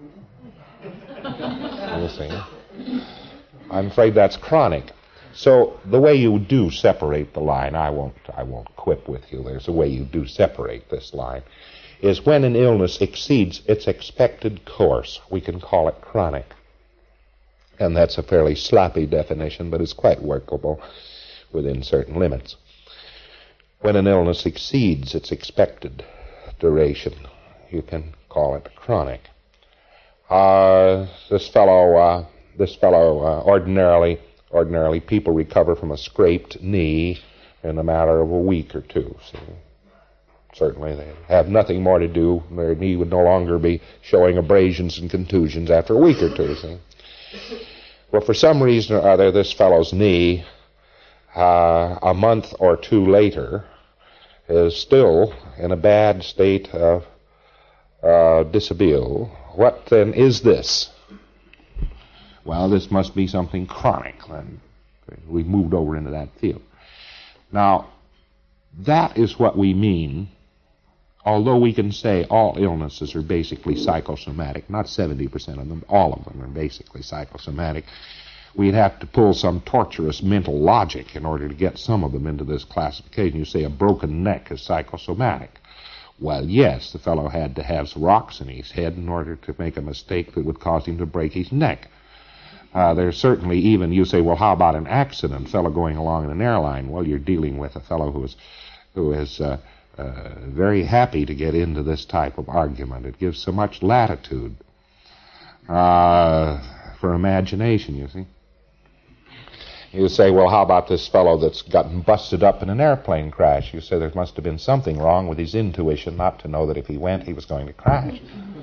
Speaker 1: you see, I'm afraid that's chronic. So the way you do separate the line, I won't, I won't quip with you, there's a way you do separate this line, is when an illness exceeds its expected course, we can call it chronic. And that's a fairly sloppy definition, but it's quite workable within certain limits. When an illness exceeds its expected duration, you can call it chronic. Uh, this fellow, uh, this fellow uh, ordinarily Ordinarily, people recover from a scraped knee in a matter of a week or two. So certainly they have nothing more to do. Their knee would no longer be showing abrasions and contusions after a week or two. See? Well, for some reason or other, this fellow's knee, uh, a month or two later, is still in a bad state of uh, dishabille. What then is this? Well, this must be something chronic. Then we've moved over into that field. Now, that is what we mean, although we can say all illnesses are basically psychosomatic, not seventy percent of them, all of them are basically psychosomatic. We'd have to pull some torturous mental logic in order to get some of them into this classification. You say a broken neck is psychosomatic. Well, yes, the fellow had to have some rocks in his head in order to make a mistake that would cause him to break his neck. Uh, there's certainly even, you say, well, how about an accident, a fellow going along in an airline? Well, you're dealing with a fellow who is, who is uh, uh, very happy to get into this type of argument. It gives so much latitude uh, for imagination, you see. You say, well, how about this fellow that's gotten busted up in an airplane crash? You say there must have been something wrong with his intuition not to know that if he went, he was going to crash.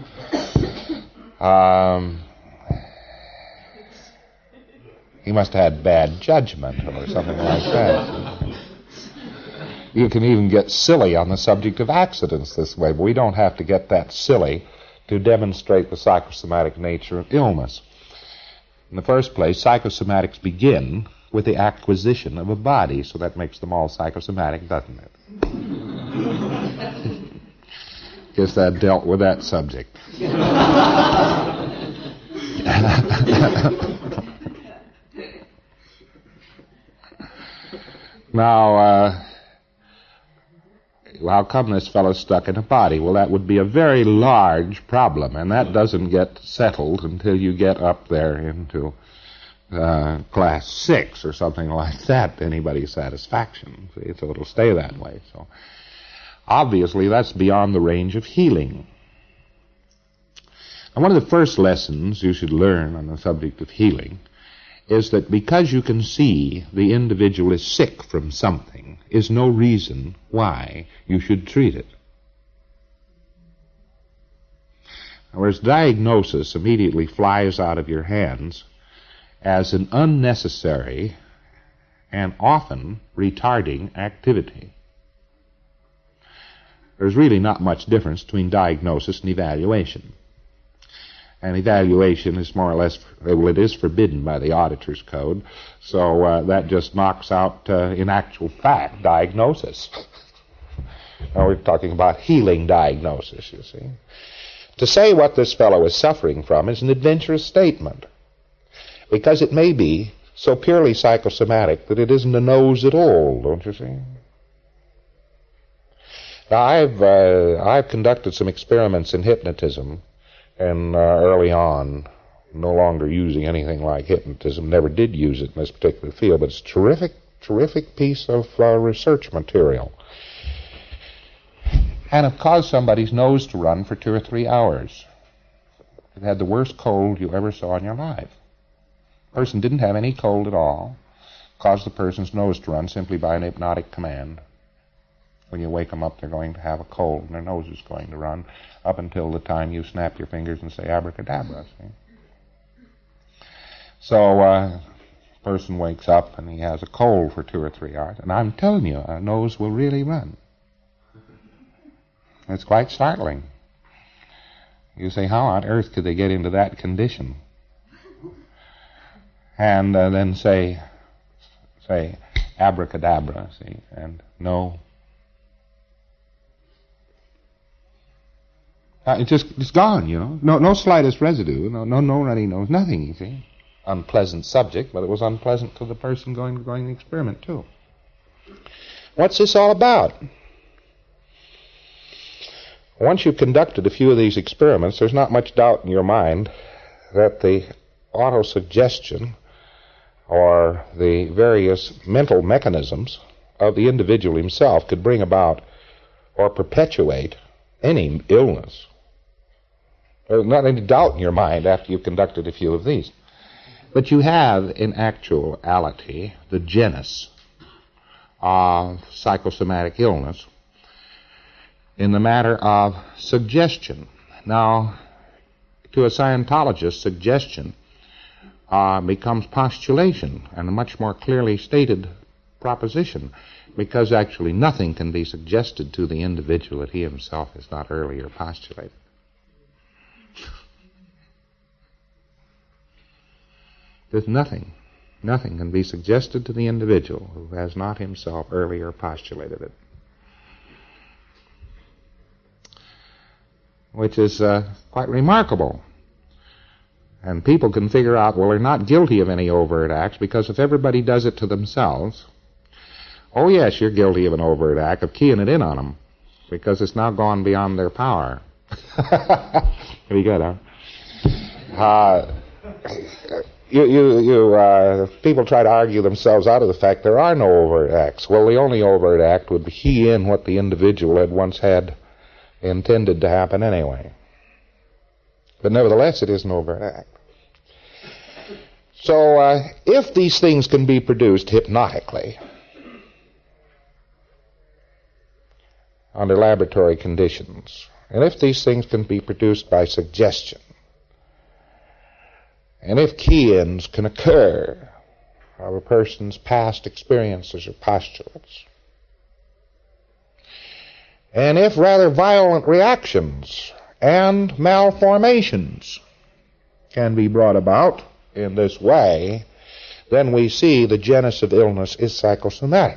Speaker 1: Um, he must have had bad judgment or something like that. You can even get silly on the subject of accidents this way, but we don't have to get that silly to demonstrate the psychosomatic nature of illness. In the first place, psychosomatics begin with the acquisition of a body, so that makes them all psychosomatic, doesn't it? Guess that dealt with that subject. Now, uh, how come this fellow's stuck in a body? Well, that would be a very large problem, and that doesn't get settled until you get up there into uh, class six or something like that to anybody's satisfaction. See? So it'll stay that way. So obviously, that's beyond the range of healing. And one of the first lessons you should learn on the subject of healing is that because you can see the individual is sick from something is no reason why you should treat it. Whereas diagnosis immediately flies out of your hands as an unnecessary and often retarding activity. There's really not much difference between diagnosis and evaluation. And evaluation is more or less, well, it is forbidden by the auditor's code, so uh, that just knocks out, uh, in actual fact, diagnosis. Now we're talking about healing diagnosis, you see. To say what this fellow is suffering from is an adventurous statement, because it may be so purely psychosomatic that it isn't a nose at all, don't you see? Now, I've, uh, I've conducted some experiments in hypnotism, and uh, early on, no longer using anything like hypnotism, never did use it in this particular field, but it's a terrific, terrific piece of uh, research material. And it caused somebody's nose to run for two or three hours. It had the worst cold you ever saw in your life. The person didn't have any cold at all. Caused the person's nose to run simply by an hypnotic command. When you wake them up, they're going to have a cold, and their nose is going to run up until the time you snap your fingers and say abracadabra. See? So a uh, person wakes up and he has a cold for two or three hours, and I'm telling you, a nose will really run. It's quite startling. You say, how on earth could they get into that condition? And uh, then say, say abracadabra, see, and no. Uh, it's just, it's gone, you know. No, no slightest residue. No, no, no runny nose. Nothing, you see. Unpleasant subject, but it was unpleasant to the person going, going the experiment, too. What's this all about? Once you've conducted a few of these experiments, there's not much doubt in your mind that the autosuggestion or the various mental mechanisms of the individual himself could bring about or perpetuate any illness. There's not any doubt in your mind after you've conducted a few of these. But you have, in actuality, the genus of psychosomatic illness in the matter of suggestion. Now, to a Scientologist, suggestion uh, becomes postulation and a much more clearly stated proposition, because actually nothing can be suggested to the individual that he himself has not earlier postulated. There's nothing. Nothing can be suggested to the individual who has not himself earlier postulated it. Which is uh, quite remarkable. And people can figure out, well, they're not guilty of any overt acts, because if everybody does it to themselves, oh yes, you're guilty of an overt act, of keying it in on them, because it's now gone beyond their power. Pretty good, huh? Uh, you, you, you, uh, people try to argue themselves out of the fact there are no overt acts. Well, the only overt act would be key in what the individual had once had intended to happen anyway. But nevertheless, it is an overt act. So, uh, if these things can be produced hypnotically, under laboratory conditions, and if these things can be produced by suggestion, and if key-ins can occur of a person's past experiences or postulates, and if rather violent reactions and malformations can be brought about in this way, then we see the genus of illness is psychosomatic.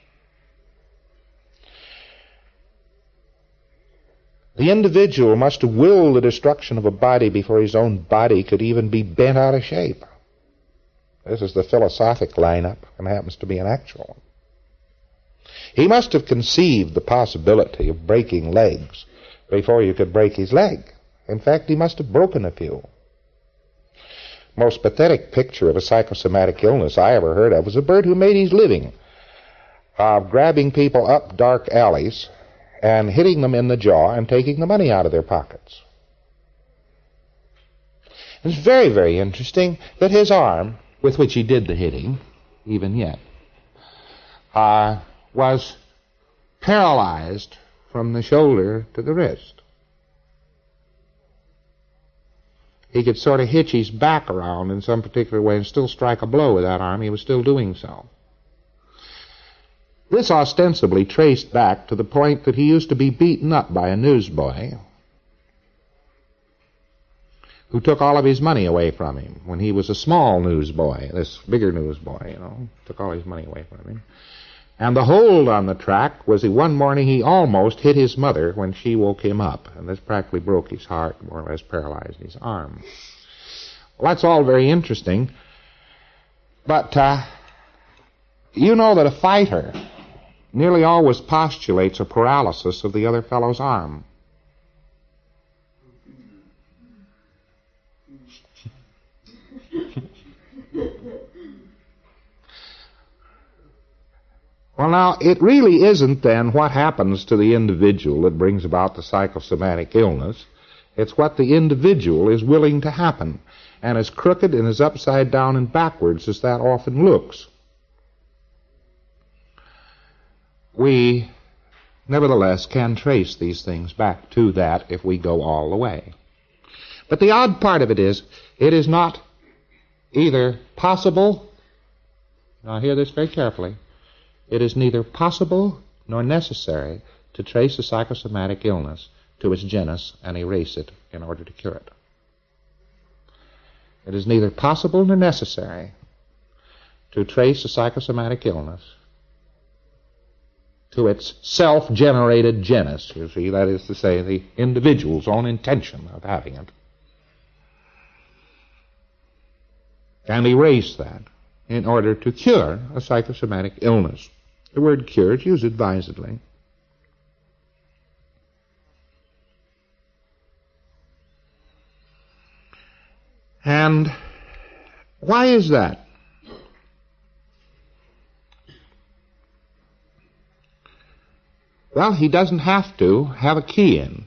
Speaker 1: The individual must have willed the destruction of a body before his own body could even be bent out of shape. This is the philosophic lineup, and happens to be an actual one. He must have conceived the possibility of breaking legs before you could break his leg. In fact, he must have broken a few. Most pathetic picture of a psychosomatic illness I ever heard of was a bird who made his living of uh, grabbing people up dark alleys and hitting them in the jaw and taking the money out of their pockets. It's very, very interesting that his arm, with which he did the hitting, even yet, uh, was paralyzed from the shoulder to the wrist. He could sort of hitch his back around in some particular way and still strike a blow with that arm. He was still doing so. This ostensibly traced back to the point that he used to be beaten up by a newsboy who took all of his money away from him when he was a small newsboy. This bigger newsboy, you know, took all his money away from him. And the hold on the track was that one morning he almost hit his mother when she woke him up, and this practically broke his heart, more or less paralyzed his arm. Well, that's all very interesting, but uh, you know that a fighter nearly always postulates a paralysis of the other fellow's arm. Well, now, it really isn't then what happens to the individual that brings about the psychosomatic illness. It's what the individual is willing to happen. And as crooked and as upside down and backwards as that often looks, we nevertheless can trace these things back to that if we go all the way. But the odd part of it is, it is not either possible, now hear this very carefully, it is neither possible nor necessary to trace a psychosomatic illness to its genus and erase it in order to cure it. It is neither possible nor necessary to trace a psychosomatic illness to its self-generated genus, you see, that is to say, the individual's own intention of having it, and erase that in order to cure a psychosomatic illness. The word cure is used advisedly. And why is that? Well, he doesn't have to have a key in.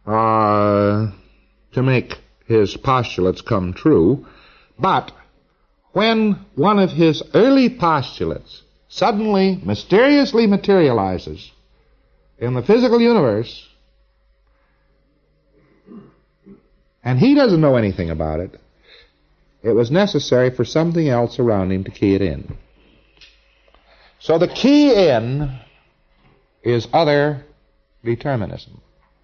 Speaker 1: uh, to make his postulates come true, but when one of his early postulates suddenly, mysteriously materializes in the physical universe, and he doesn't know anything about it, it was necessary for something else around him to key it in. So the key in is other determinism.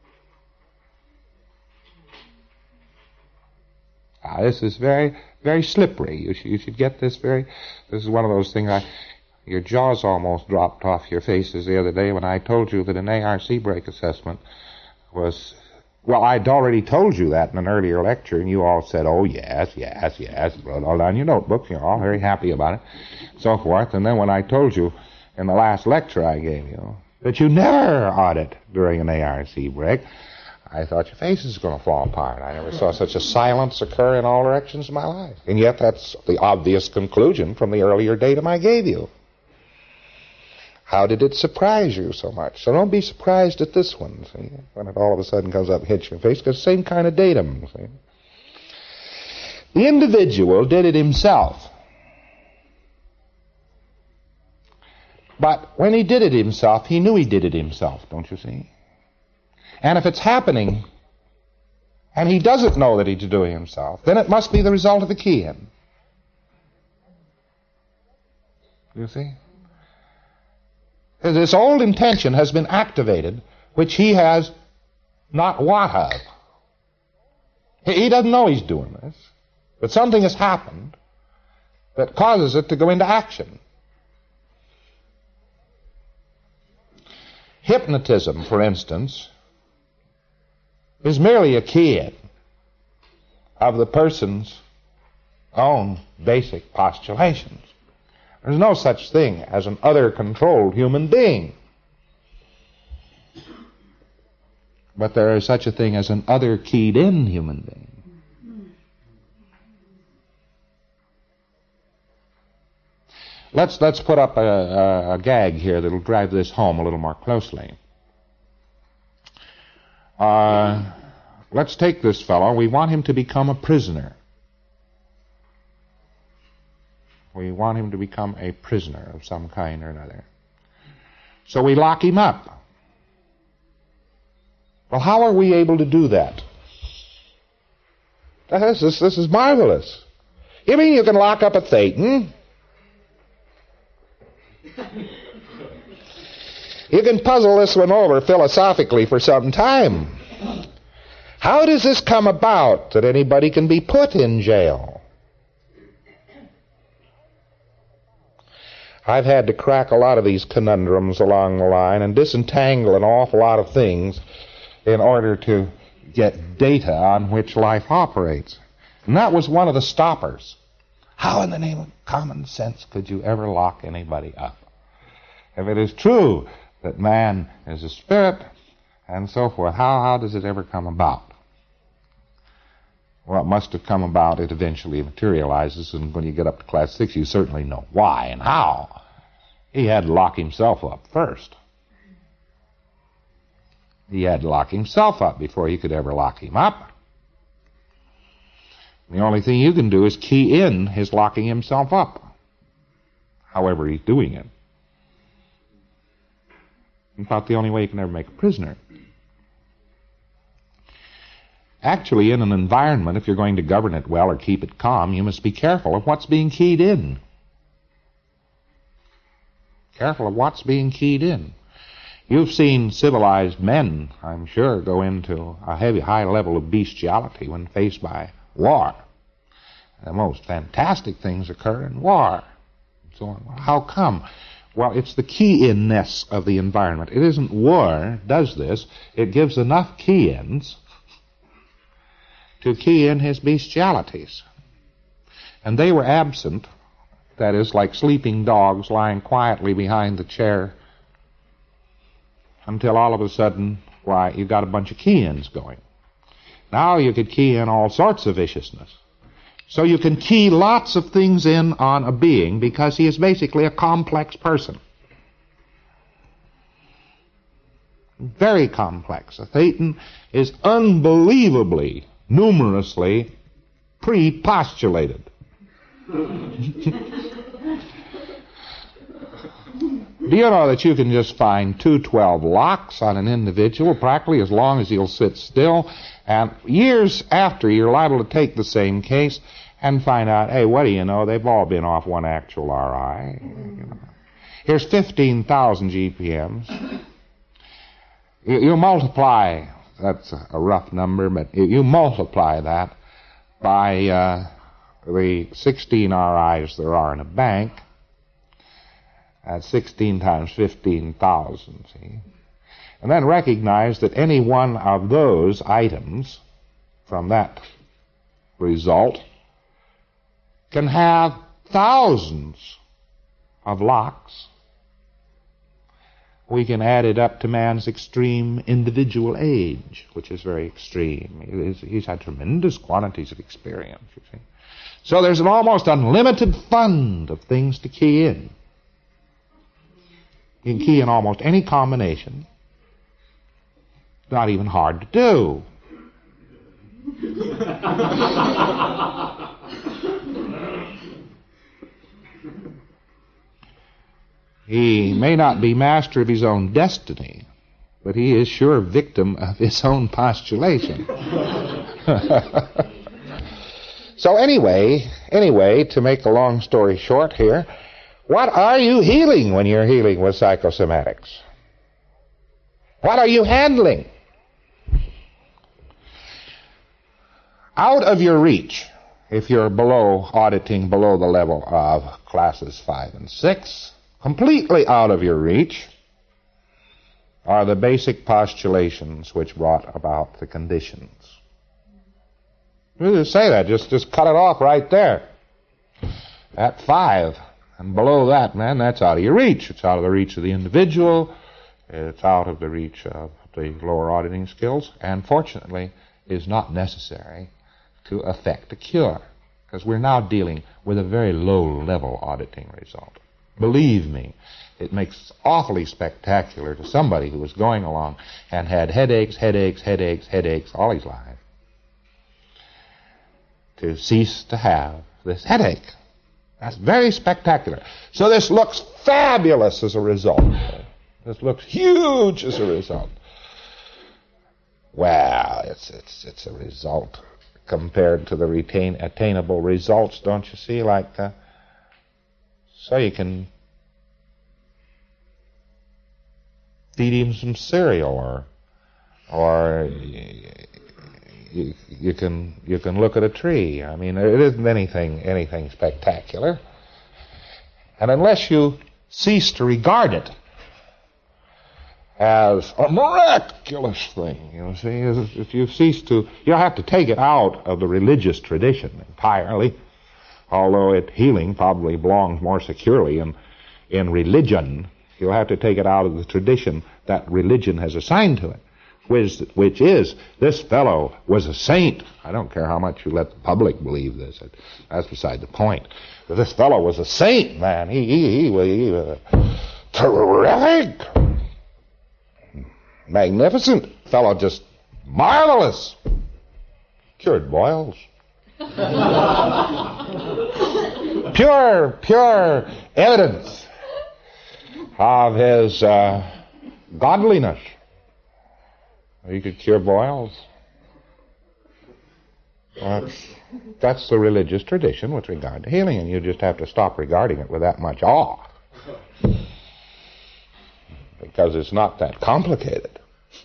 Speaker 1: Now, this is very, very slippery. You should, you should get this very... This is one of those things I... Your jaws almost dropped off your faces the other day when I told you that an A R C break assessment was... Well, I'd already told you that in an earlier lecture, and you all said, oh, yes, yes, yes, wrote all down your notebooks. You're all very happy about it, so forth. And then when I told you in the last lecture I gave you that you never audit during an A R C break, I thought your face is going to fall apart. I never saw such a silence occur in all directions of my life. And yet that's the obvious conclusion from the earlier datum I gave you. How did it surprise you so much? So don't be surprised at this one, see, when it all of a sudden comes up and hits your face, because same kind of datum, see. The individual did it himself. But when he did it himself, he knew he did it himself, don't you see? And if it's happening, and he doesn't know that he's doing it himself, then it must be the result of the key-in. You see? This old intention has been activated, which he has not wot of. He doesn't know he's doing this, but something has happened that causes it to go into action. Hypnotism, for instance, is merely a key-in of the person's own basic postulations. There's no such thing as an other-controlled human being. But there is such a thing as an other-keyed-in human being. Let's, let's put up a, a, a gag here that'll drive this home a little more closely. Uh, let's take this fellow. We want him to become a prisoner. We want him to become a prisoner of some kind or another. So we lock him up. Well, how are we able to do that? This is, this is marvelous. You mean you can lock up a Thetan? You can puzzle this one over philosophically for some time. How does this come about that anybody can be put in jail? I've had to crack a lot of these conundrums along the line and disentangle an awful lot of things in order to get data on which life operates. And that was one of the stoppers. How in the name of common sense could you ever lock anybody up? If it is true that man is a spirit and so forth, how, how does it ever come about? Well, it must have come about. It eventually materializes, and when you get up to class six, you certainly know why and how. He had to lock himself up first. He had to lock himself up before you could ever lock him up. The only thing you can do is key in his locking himself up, however he's doing it. It's about the only way you can ever make a prisoner. Actually, in an environment, if you're going to govern it well or keep it calm, you must be careful of what's being keyed in. Careful of what's being keyed in. You've seen civilized men, I'm sure, go into a heavy, high level of bestiality when faced by war. The most fantastic things occur in war. So on. How come? Well, it's the key-in-ness of the environment. It isn't war does this. It gives enough key-ins to key in his bestialities. And they were absent, that is, like sleeping dogs lying quietly behind the chair, until all of a sudden, why, you got a bunch of key-ins going. Now you could key in all sorts of viciousness. So you can key lots of things in on a being because he is basically a complex person. very complex. A thetan is unbelievably, numerously pre-postulated. Do you know that you can just find two twelve locks on an individual practically as long as he'll sit still, and years after you're liable to take the same case and find out, hey, what do you know, they've all been off one actual R I. You know. Here's fifteen thousand G P Ms. You, you multiply, that's a rough number, but you multiply that by uh, the sixteen R Is there are in a bank. That's sixteen times fifteen thousand, see? And then recognize that any one of those items from that result can have thousands of locks. We can add it up to man's extreme individual age, which is very extreme. He's had tremendous quantities of experience, you see. So there's an almost unlimited fund of things to key in. You can key in almost any combination. Not even hard to do. He may not be master of his own destiny, but he is sure victim of his own postulation. So anyway, anyway, to make a long story short here, what are you healing when you're healing with psychosomatics? What are you handling? Out of your reach, if you're below, auditing below the level of classes five and six, completely out of your reach are the basic postulations which brought about the conditions. You just say that, just, just cut it off right there. At five. And below that, man, that's out of your reach. It's out of the reach of the individual. It's out of the reach of the lower auditing skills. And fortunately, is not necessary to effect a cure. Because we're now dealing with a very low-level auditing result. Believe me, it makes awfully spectacular to somebody who was going along and had headaches, headaches, headaches, headaches all his life, to cease to have this headache. That's very spectacular. So this looks fabulous as a result. This looks huge as a result. Well, it's it's it's a result compared to the retain attainable results, don't you see? Like, uh, so you can feed him some cereal, or or you, you can you can look at a tree. I mean, it isn't anything anything spectacular. And unless you cease to regard it as a miraculous thing, you see, if you cease to, you have to take it out of the religious tradition entirely, although it healing probably belongs more securely in in religion. You'll have to take it out of the tradition that religion has assigned to it, which, which is, this fellow was a saint. I don't care how much you let the public believe this. That's beside the point. But this fellow was a saint, man. He, he, he, was, he was terrific. Magnificent. Fellow just marvelous. Cured boils. pure, pure evidence of his uh, godliness. He could cure boils. That's, that's the religious tradition with regard to healing, and you just have to stop regarding it with that much awe. Because it's not that complicated.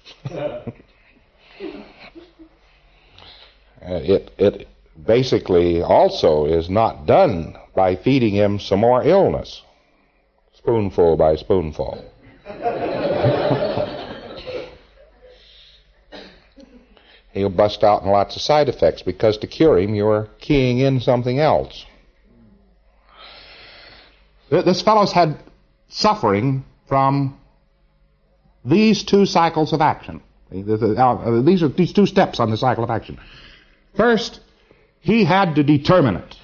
Speaker 1: it, it basically also is not done by feeding him some more illness. Spoonful by spoonful. He'll bust out in lots of side effects because to cure him, you're keying in something else. This fellow's had suffering from these two cycles of action. These are these two steps on the cycle of action. First, he had to determine it.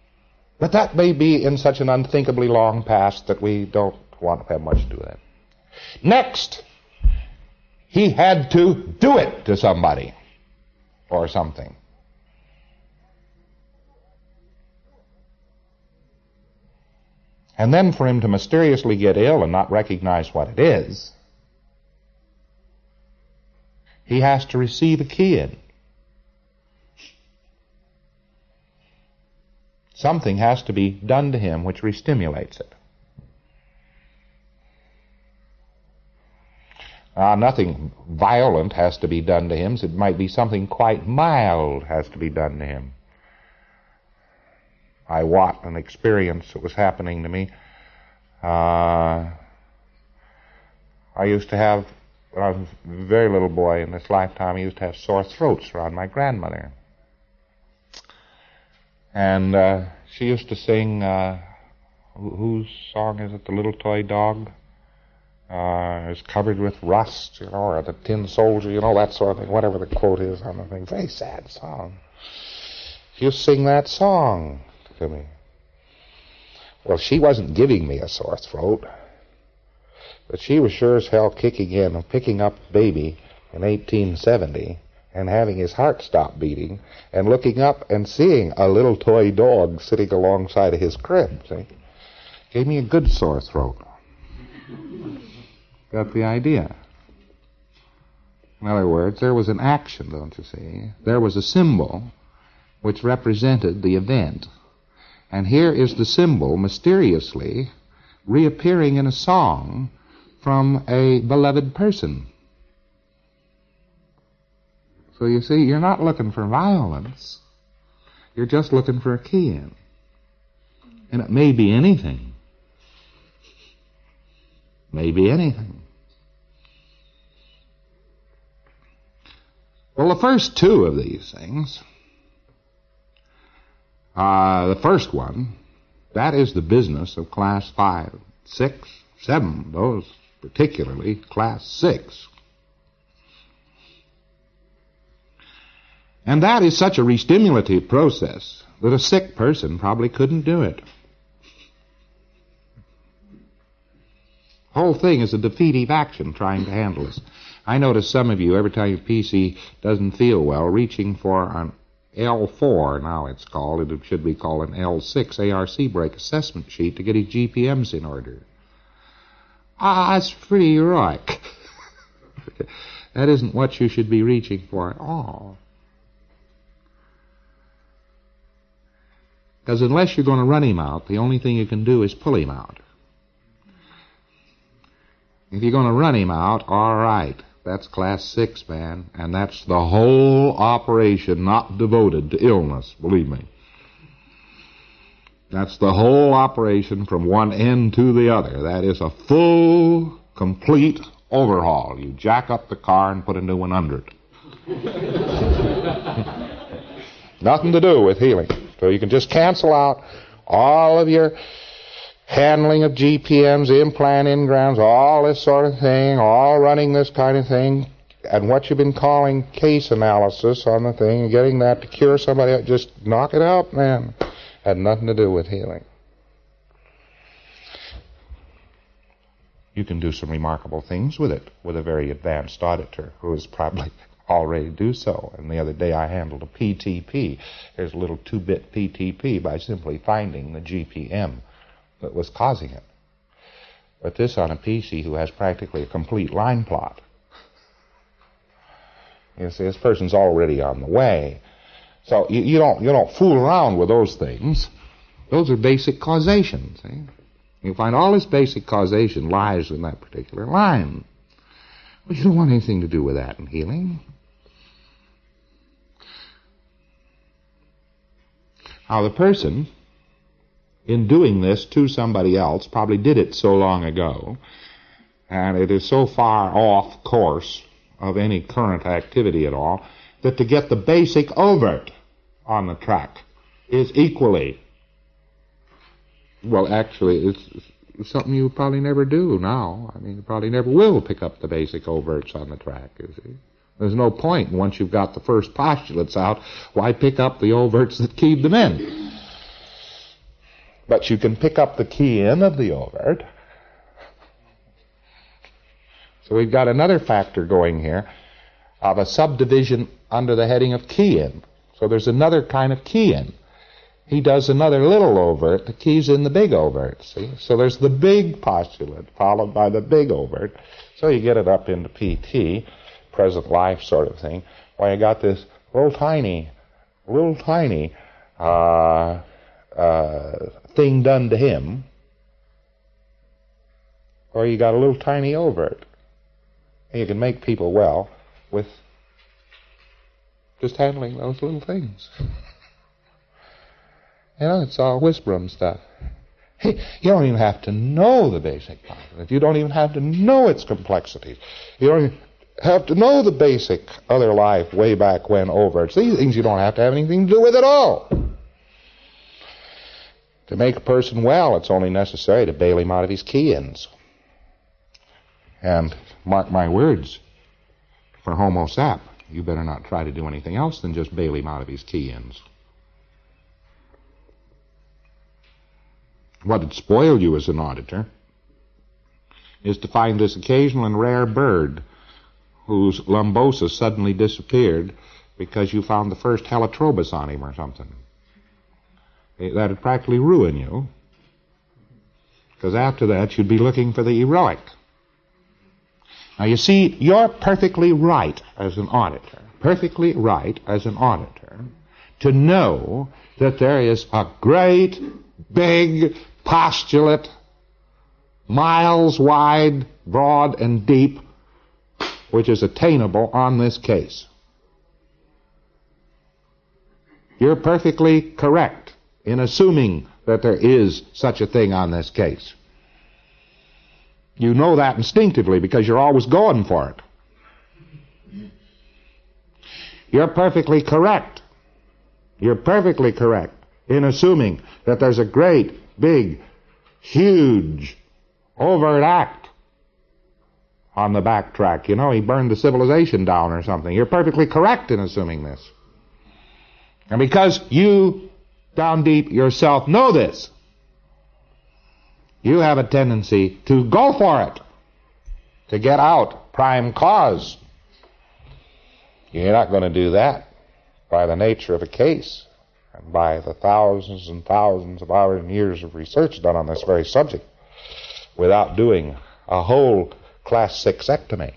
Speaker 1: But that may be in such an unthinkably long past that we don't want to have much to do with that. Next, he had to do it to somebody or something. And then for him to mysteriously get ill and not recognize what it is, he has to receive a key in. Something has to be done to him which restimulates it. Uh, nothing violent has to be done to him. So it might be something quite mild has to be done to him. I wot an experience that was happening to me. Uh, I used to have, when I was a very little boy in this lifetime, I used to have sore throats around my grandmother. And uh, she used to sing, uh, whose song is it, The Little Toy Dog? Uh, is covered with rust, you know, or the Tin Soldier, you know, that sort of thing, whatever the quote is on the thing. Very sad song. She used to sing that song to me. Well, she wasn't giving me a sore throat, but she was sure as hell kicking in and picking up a baby in eighteen seventy and having his heart stop beating and looking up and seeing a little toy dog sitting alongside of his crib, see? Gave me a good sore throat. Got the idea? In other words, there was an action, don't you see? There was a symbol which represented the event. And here is the symbol mysteriously reappearing in a song from a beloved person. So you see, you're not looking for violence. You're just looking for a key in. And it may be anything. May be anything. Well, the first two of these things, uh, the first one, that is the business of class five, six, seven, those particularly class six. And that is such a restimulative process that a sick person probably couldn't do it. The whole thing is a defeative action trying to handle this. I notice some of you, every time your P C doesn't feel well, reaching for an L four, now it's called, it should be called an L six A R C break assessment sheet to get his G P Ms in order. Ah, that's pretty heroic. That isn't what you should be reaching for at all. Because unless you're going to run him out, the only thing you can do is pull him out. If you're going to run him out, all right, that's class six, man, and that's the whole operation not devoted to illness, believe me. That's the whole operation from one end to the other. That is a full, complete overhaul. You jack up the car and put a new one under it. Nothing to do with healing. So you can just cancel out all of your handling of G P Ms, implant ingrowns, all this sort of thing, all running this kind of thing, and what you've been calling case analysis on the thing, and getting that to cure somebody, just knock it out, man. Had nothing to do with healing. You can do some remarkable things with it, with a very advanced auditor who is probably already do so. And the other day I handled a P T P. There's a little two-bit P T P by simply finding the G P M that was causing it. But this on a P C who has practically a complete line plot. You see, this person's already on the way. So you, you don't you don't fool around with those things. Those are basic causation, see? You find all this basic causation lies in that particular line. Well, you don't want anything to do with that in healing. Now, the person, in doing this to somebody else, probably did it so long ago, and it is so far off course of any current activity at all, that to get the basic overt on the track is equally, well, actually, it's, it's something you probably never do now. I mean, you probably never will pick up the basic overts on the track, you see. There's no point, once you've got the first postulates out, why pick up the overts that keyed them in? But you can pick up the key in of the overt So we've got another factor going here of a subdivision under the heading of key-in. So there's another kind of key-in. He does another little overt. The key's in the big overt, see? So there's the big postulate followed by the big overt. So you get it up into P T, present life sort of thing. Well, you got this little tiny, little tiny uh, uh, thing done to him, or you got a little tiny overt. And you can make people well with just handling those little things. You know, it's all Wisbrom stuff. Hey, you don't even have to know the basic positive. You don't even have to know its complexities. You don't even have to know the basic other life way back when over. It's these things you don't have to have anything to do with at all. To make a person well, it's only necessary to bail him out of his key-ins. And mark my words, for Homo sap, you better not try to do anything else than just bail him out of his key-ins. What would spoil you as an auditor is to find this occasional and rare bird whose lumbosa suddenly disappeared because you found the first helitrobus on him or something. That would practically ruin you, because after that you'd be looking for the heroic. Now you see, you're perfectly right as an auditor, perfectly right as an auditor, to know that there is a great, big postulate, miles wide, broad, and deep, which is attainable on this case. You're perfectly correct in assuming that there is such a thing on this case. You know that instinctively because you're always going for it. You're perfectly correct. You're perfectly correct in assuming that there's a great, big, huge, overt act on the backtrack. You know, he burned the civilization down or something. You're perfectly correct in assuming this. And because you, down deep yourself, know this, you have a tendency to go for it, to get out prime cause. You're not going to do that by the nature of a case and by the thousands and thousands of hours and years of research done on this very subject without doing a whole class sixectomy.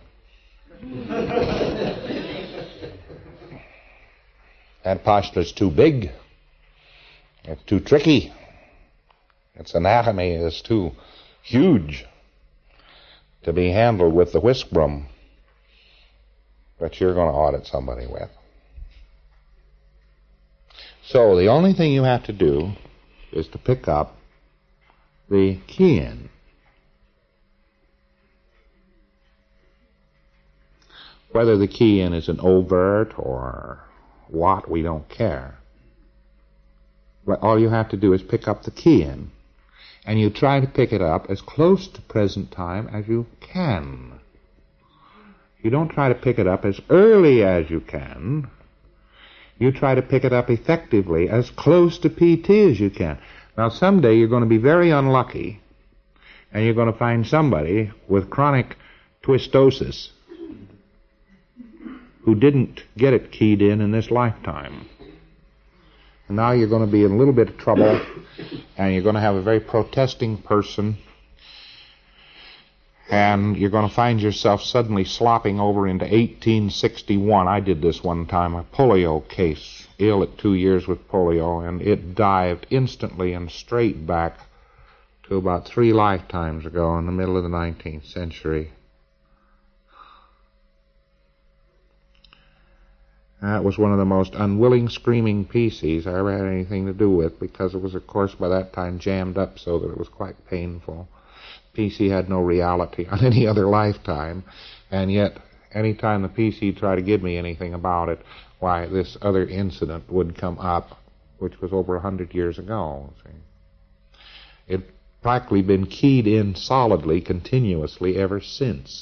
Speaker 1: That postulate's too big. It's too tricky. Its anatomy is too huge to be handled with the whisk broom that you're going to audit somebody with. So the only thing you have to do is to pick up the key-in. Whether the key-in is an overt or what, we don't care. But all you have to do is pick up the key-in. And you try to pick it up as close to present time as you can. You don't try to pick it up as early as you can. You try to pick it up effectively as close to P T as you can. Now, someday you're going to be very unlucky, and you're going to find somebody with chronic twistosis who didn't get it keyed in in this lifetime. And now you're going to be in a little bit of trouble, and you're going to have a very protesting person, and you're going to find yourself suddenly slopping over into eighteen sixty-one. I did this one time, a polio case, ill at two years with polio, and it dived instantly and straight back to about three lifetimes ago in the middle of the nineteenth century. That was one of the most unwilling, screaming P Cs I ever had anything to do with, because it was, of course, by that time jammed up so that it was quite painful. P C had no reality on any other lifetime, and yet any time the P C tried to give me anything about it, why, this other incident would come up, which was over a hundred years ago. See? It practically been keyed in solidly, continuously ever since.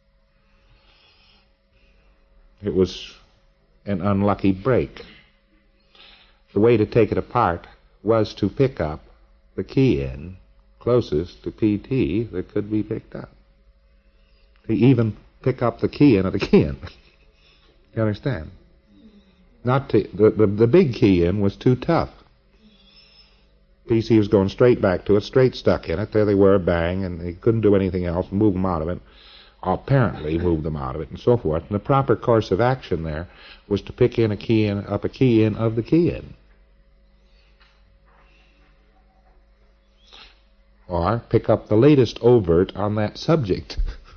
Speaker 1: It was an unlucky break. The way to take it apart was to pick up the key-in closest to P T that could be picked up. to even pick up the key in of the key in. You understand? Not to, the, the, the big key in was too tough. P C was going straight back to it, straight stuck in it. There they were, bang, and he couldn't do anything else, move them out of it. Apparently move them out of it, and so forth. And the proper course of action there was to pick in a key in, up a key in of the key in. Or pick up the latest overt on that subject.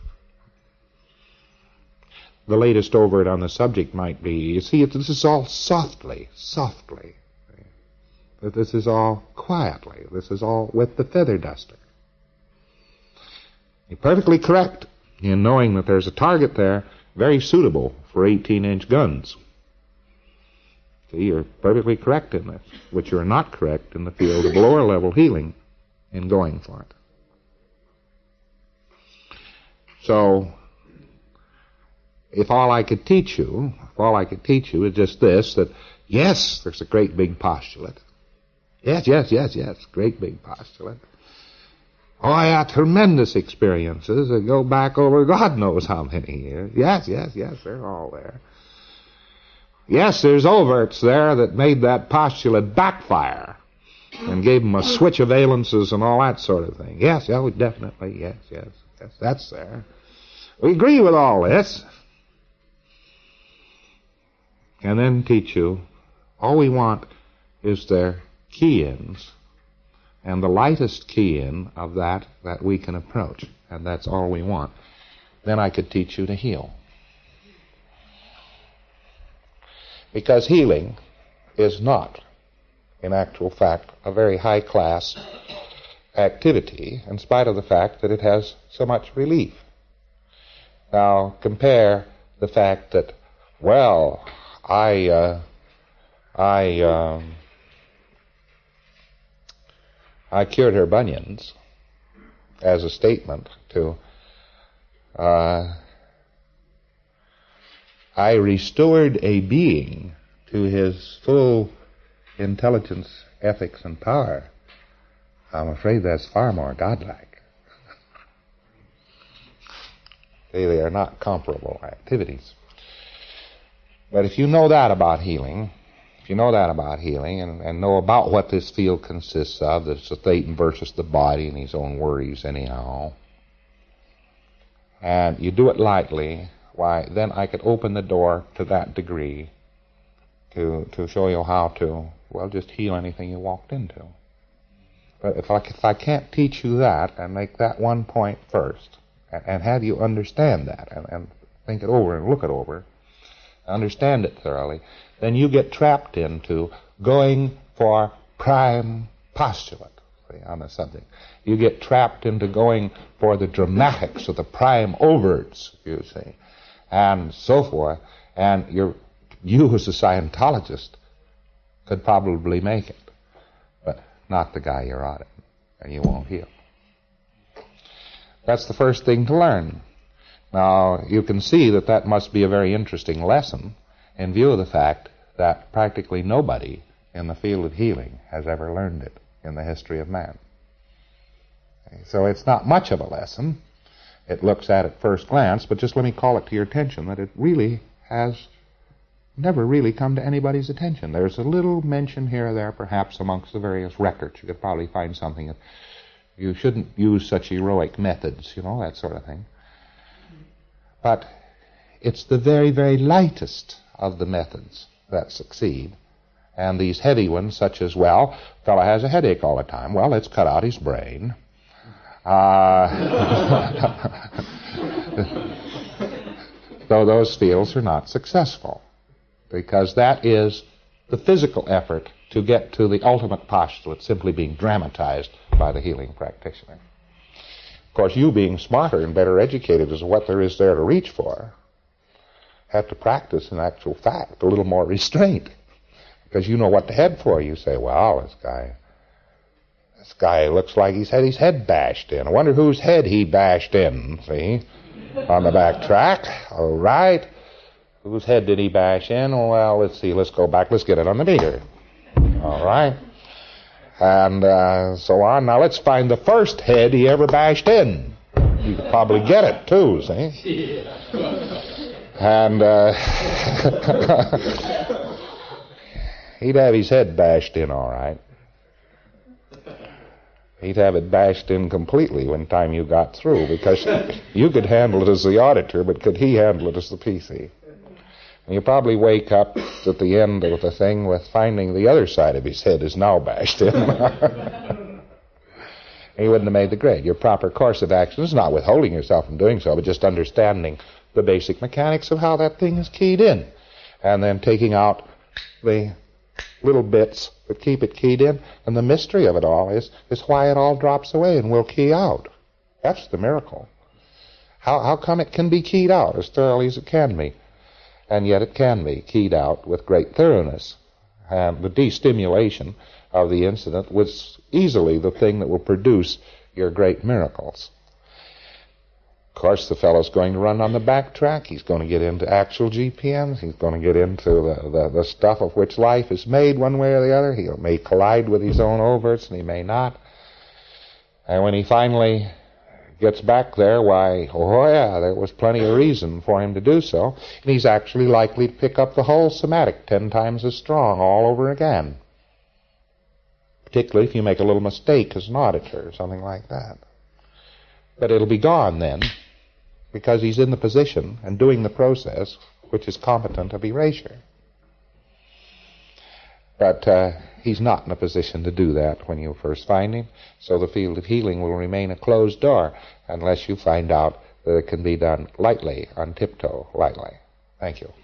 Speaker 1: The latest overt on the subject might be, you see, this is all softly, softly. This is all quietly. This is all with the feather duster. You're perfectly correct in knowing that there's a target there very suitable for eighteen-inch guns. See, you're perfectly correct in this, which you're not correct in the field of lower-level healing in going for it. So, if all I could teach you, if all I could teach you is just this, that yes, there's a great big postulate. Yes, yes, yes, yes, great big postulate. Oh, yeah, tremendous experiences that go back over God knows how many years. Yes, yes, yes, they're all there. Yes, there's overts there that made that postulate backfire and gave them a switch of valences and all that sort of thing. Yes, oh, definitely, yes, yes, yes, that's there. We agree with all this. And then teach you, all we want is their key-ins, and the lightest key-in of that that we can approach, and that's all we want. Then I could teach you to heal. Because healing is not, in actual fact, a very high-class activity, in spite of the fact that it has so much relief. Now, compare the fact that, well, I, uh, I, um, I cured her bunions as a statement to, uh, I restored a being to his full intelligence, ethics, and power. I'm afraid that's far more godlike. they, they are not comparable activities. But if you know that about healing, if you know that about healing and, and know about what this field consists of, that it's the Satan versus the body and his own worries anyhow, and you do it lightly, why, then I could open the door to that degree to to show you how to, well, just heal anything you walked into. But if I, if I can't teach you that and make that one point first, and, and have you understand that and, and think it over and look it over, understand it thoroughly, then you get trapped into going for prime postulate, see, on the subject. You get trapped into going for the dramatics of the prime overts, you see, and so forth. And you're, you as a Scientologist could probably make it, but not the guy you're auditing, and you won't heal. That's the first thing to learn. Now, you can see that that must be a very interesting lesson in view of the fact that practically nobody in the field of healing has ever learned it in the history of man. So it's not much of a lesson. It looks at it first glance, but just let me call it to your attention that it really has never really come to anybody's attention. There's a little mention here or there, perhaps, amongst the various records. You could probably find something that you shouldn't use such heroic methods, you know, that sort of thing. But it's the very, very lightest of the methods that succeed. And these heavy ones, such as, well, fellow has a headache all the time. Well, let's cut out his brain. Uh, though those fields are not successful, because that is the physical effort to get to the ultimate postulate simply being dramatized by the healing practitioner. Of course, you being smarter and better educated as to what there is there to reach for, have to practice in actual fact a little more restraint, because you know what to head for. You say, well, this guy, this guy looks like he's had his head bashed in. I wonder whose head he bashed in, see, on the back track. All right. Whose head did he bash in? Well, let's see. Let's go back. Let's get it on the meter. All right. And uh, so on. Now let's find the first head he ever bashed in. You could probably get it, too, see? And uh, he'd have his head bashed in all right. He'd have it bashed in completely when time you got through, because you could handle it as the auditor, but could he handle it as the P C? And you probably wake up at the end of the thing with finding the other side of his head is now bashed in. He wouldn't have made the grade. Your proper course of action is not withholding yourself from doing so, but just understanding the basic mechanics of how that thing is keyed in, and then taking out the little bits that keep it keyed in. And the mystery of it all is is why it all drops away and will key out. That's the miracle. How how come it can be keyed out as thoroughly as it can be? And yet it can be keyed out with great thoroughness. And the destimulation of the incident was easily the thing that will produce your great miracles. Of course, the fellow's going to run on the back track. He's going to get into actual G P Ms. He's going to get into the, the, the stuff of which life is made one way or the other. He may collide with his own overts, and he may not. And when he finally gets back there, why, oh yeah, there was plenty of reason for him to do so. And he's actually likely to pick up the whole somatic ten times as strong all over again. Particularly if you make a little mistake as an auditor or something like that. But it'll be gone then, because he's in the position and doing the process which is competent of erasure. But uh, he's not in a position to do that when you first find him, so the field of healing will remain a closed door unless you find out that it can be done lightly, on tiptoe, lightly. Thank you.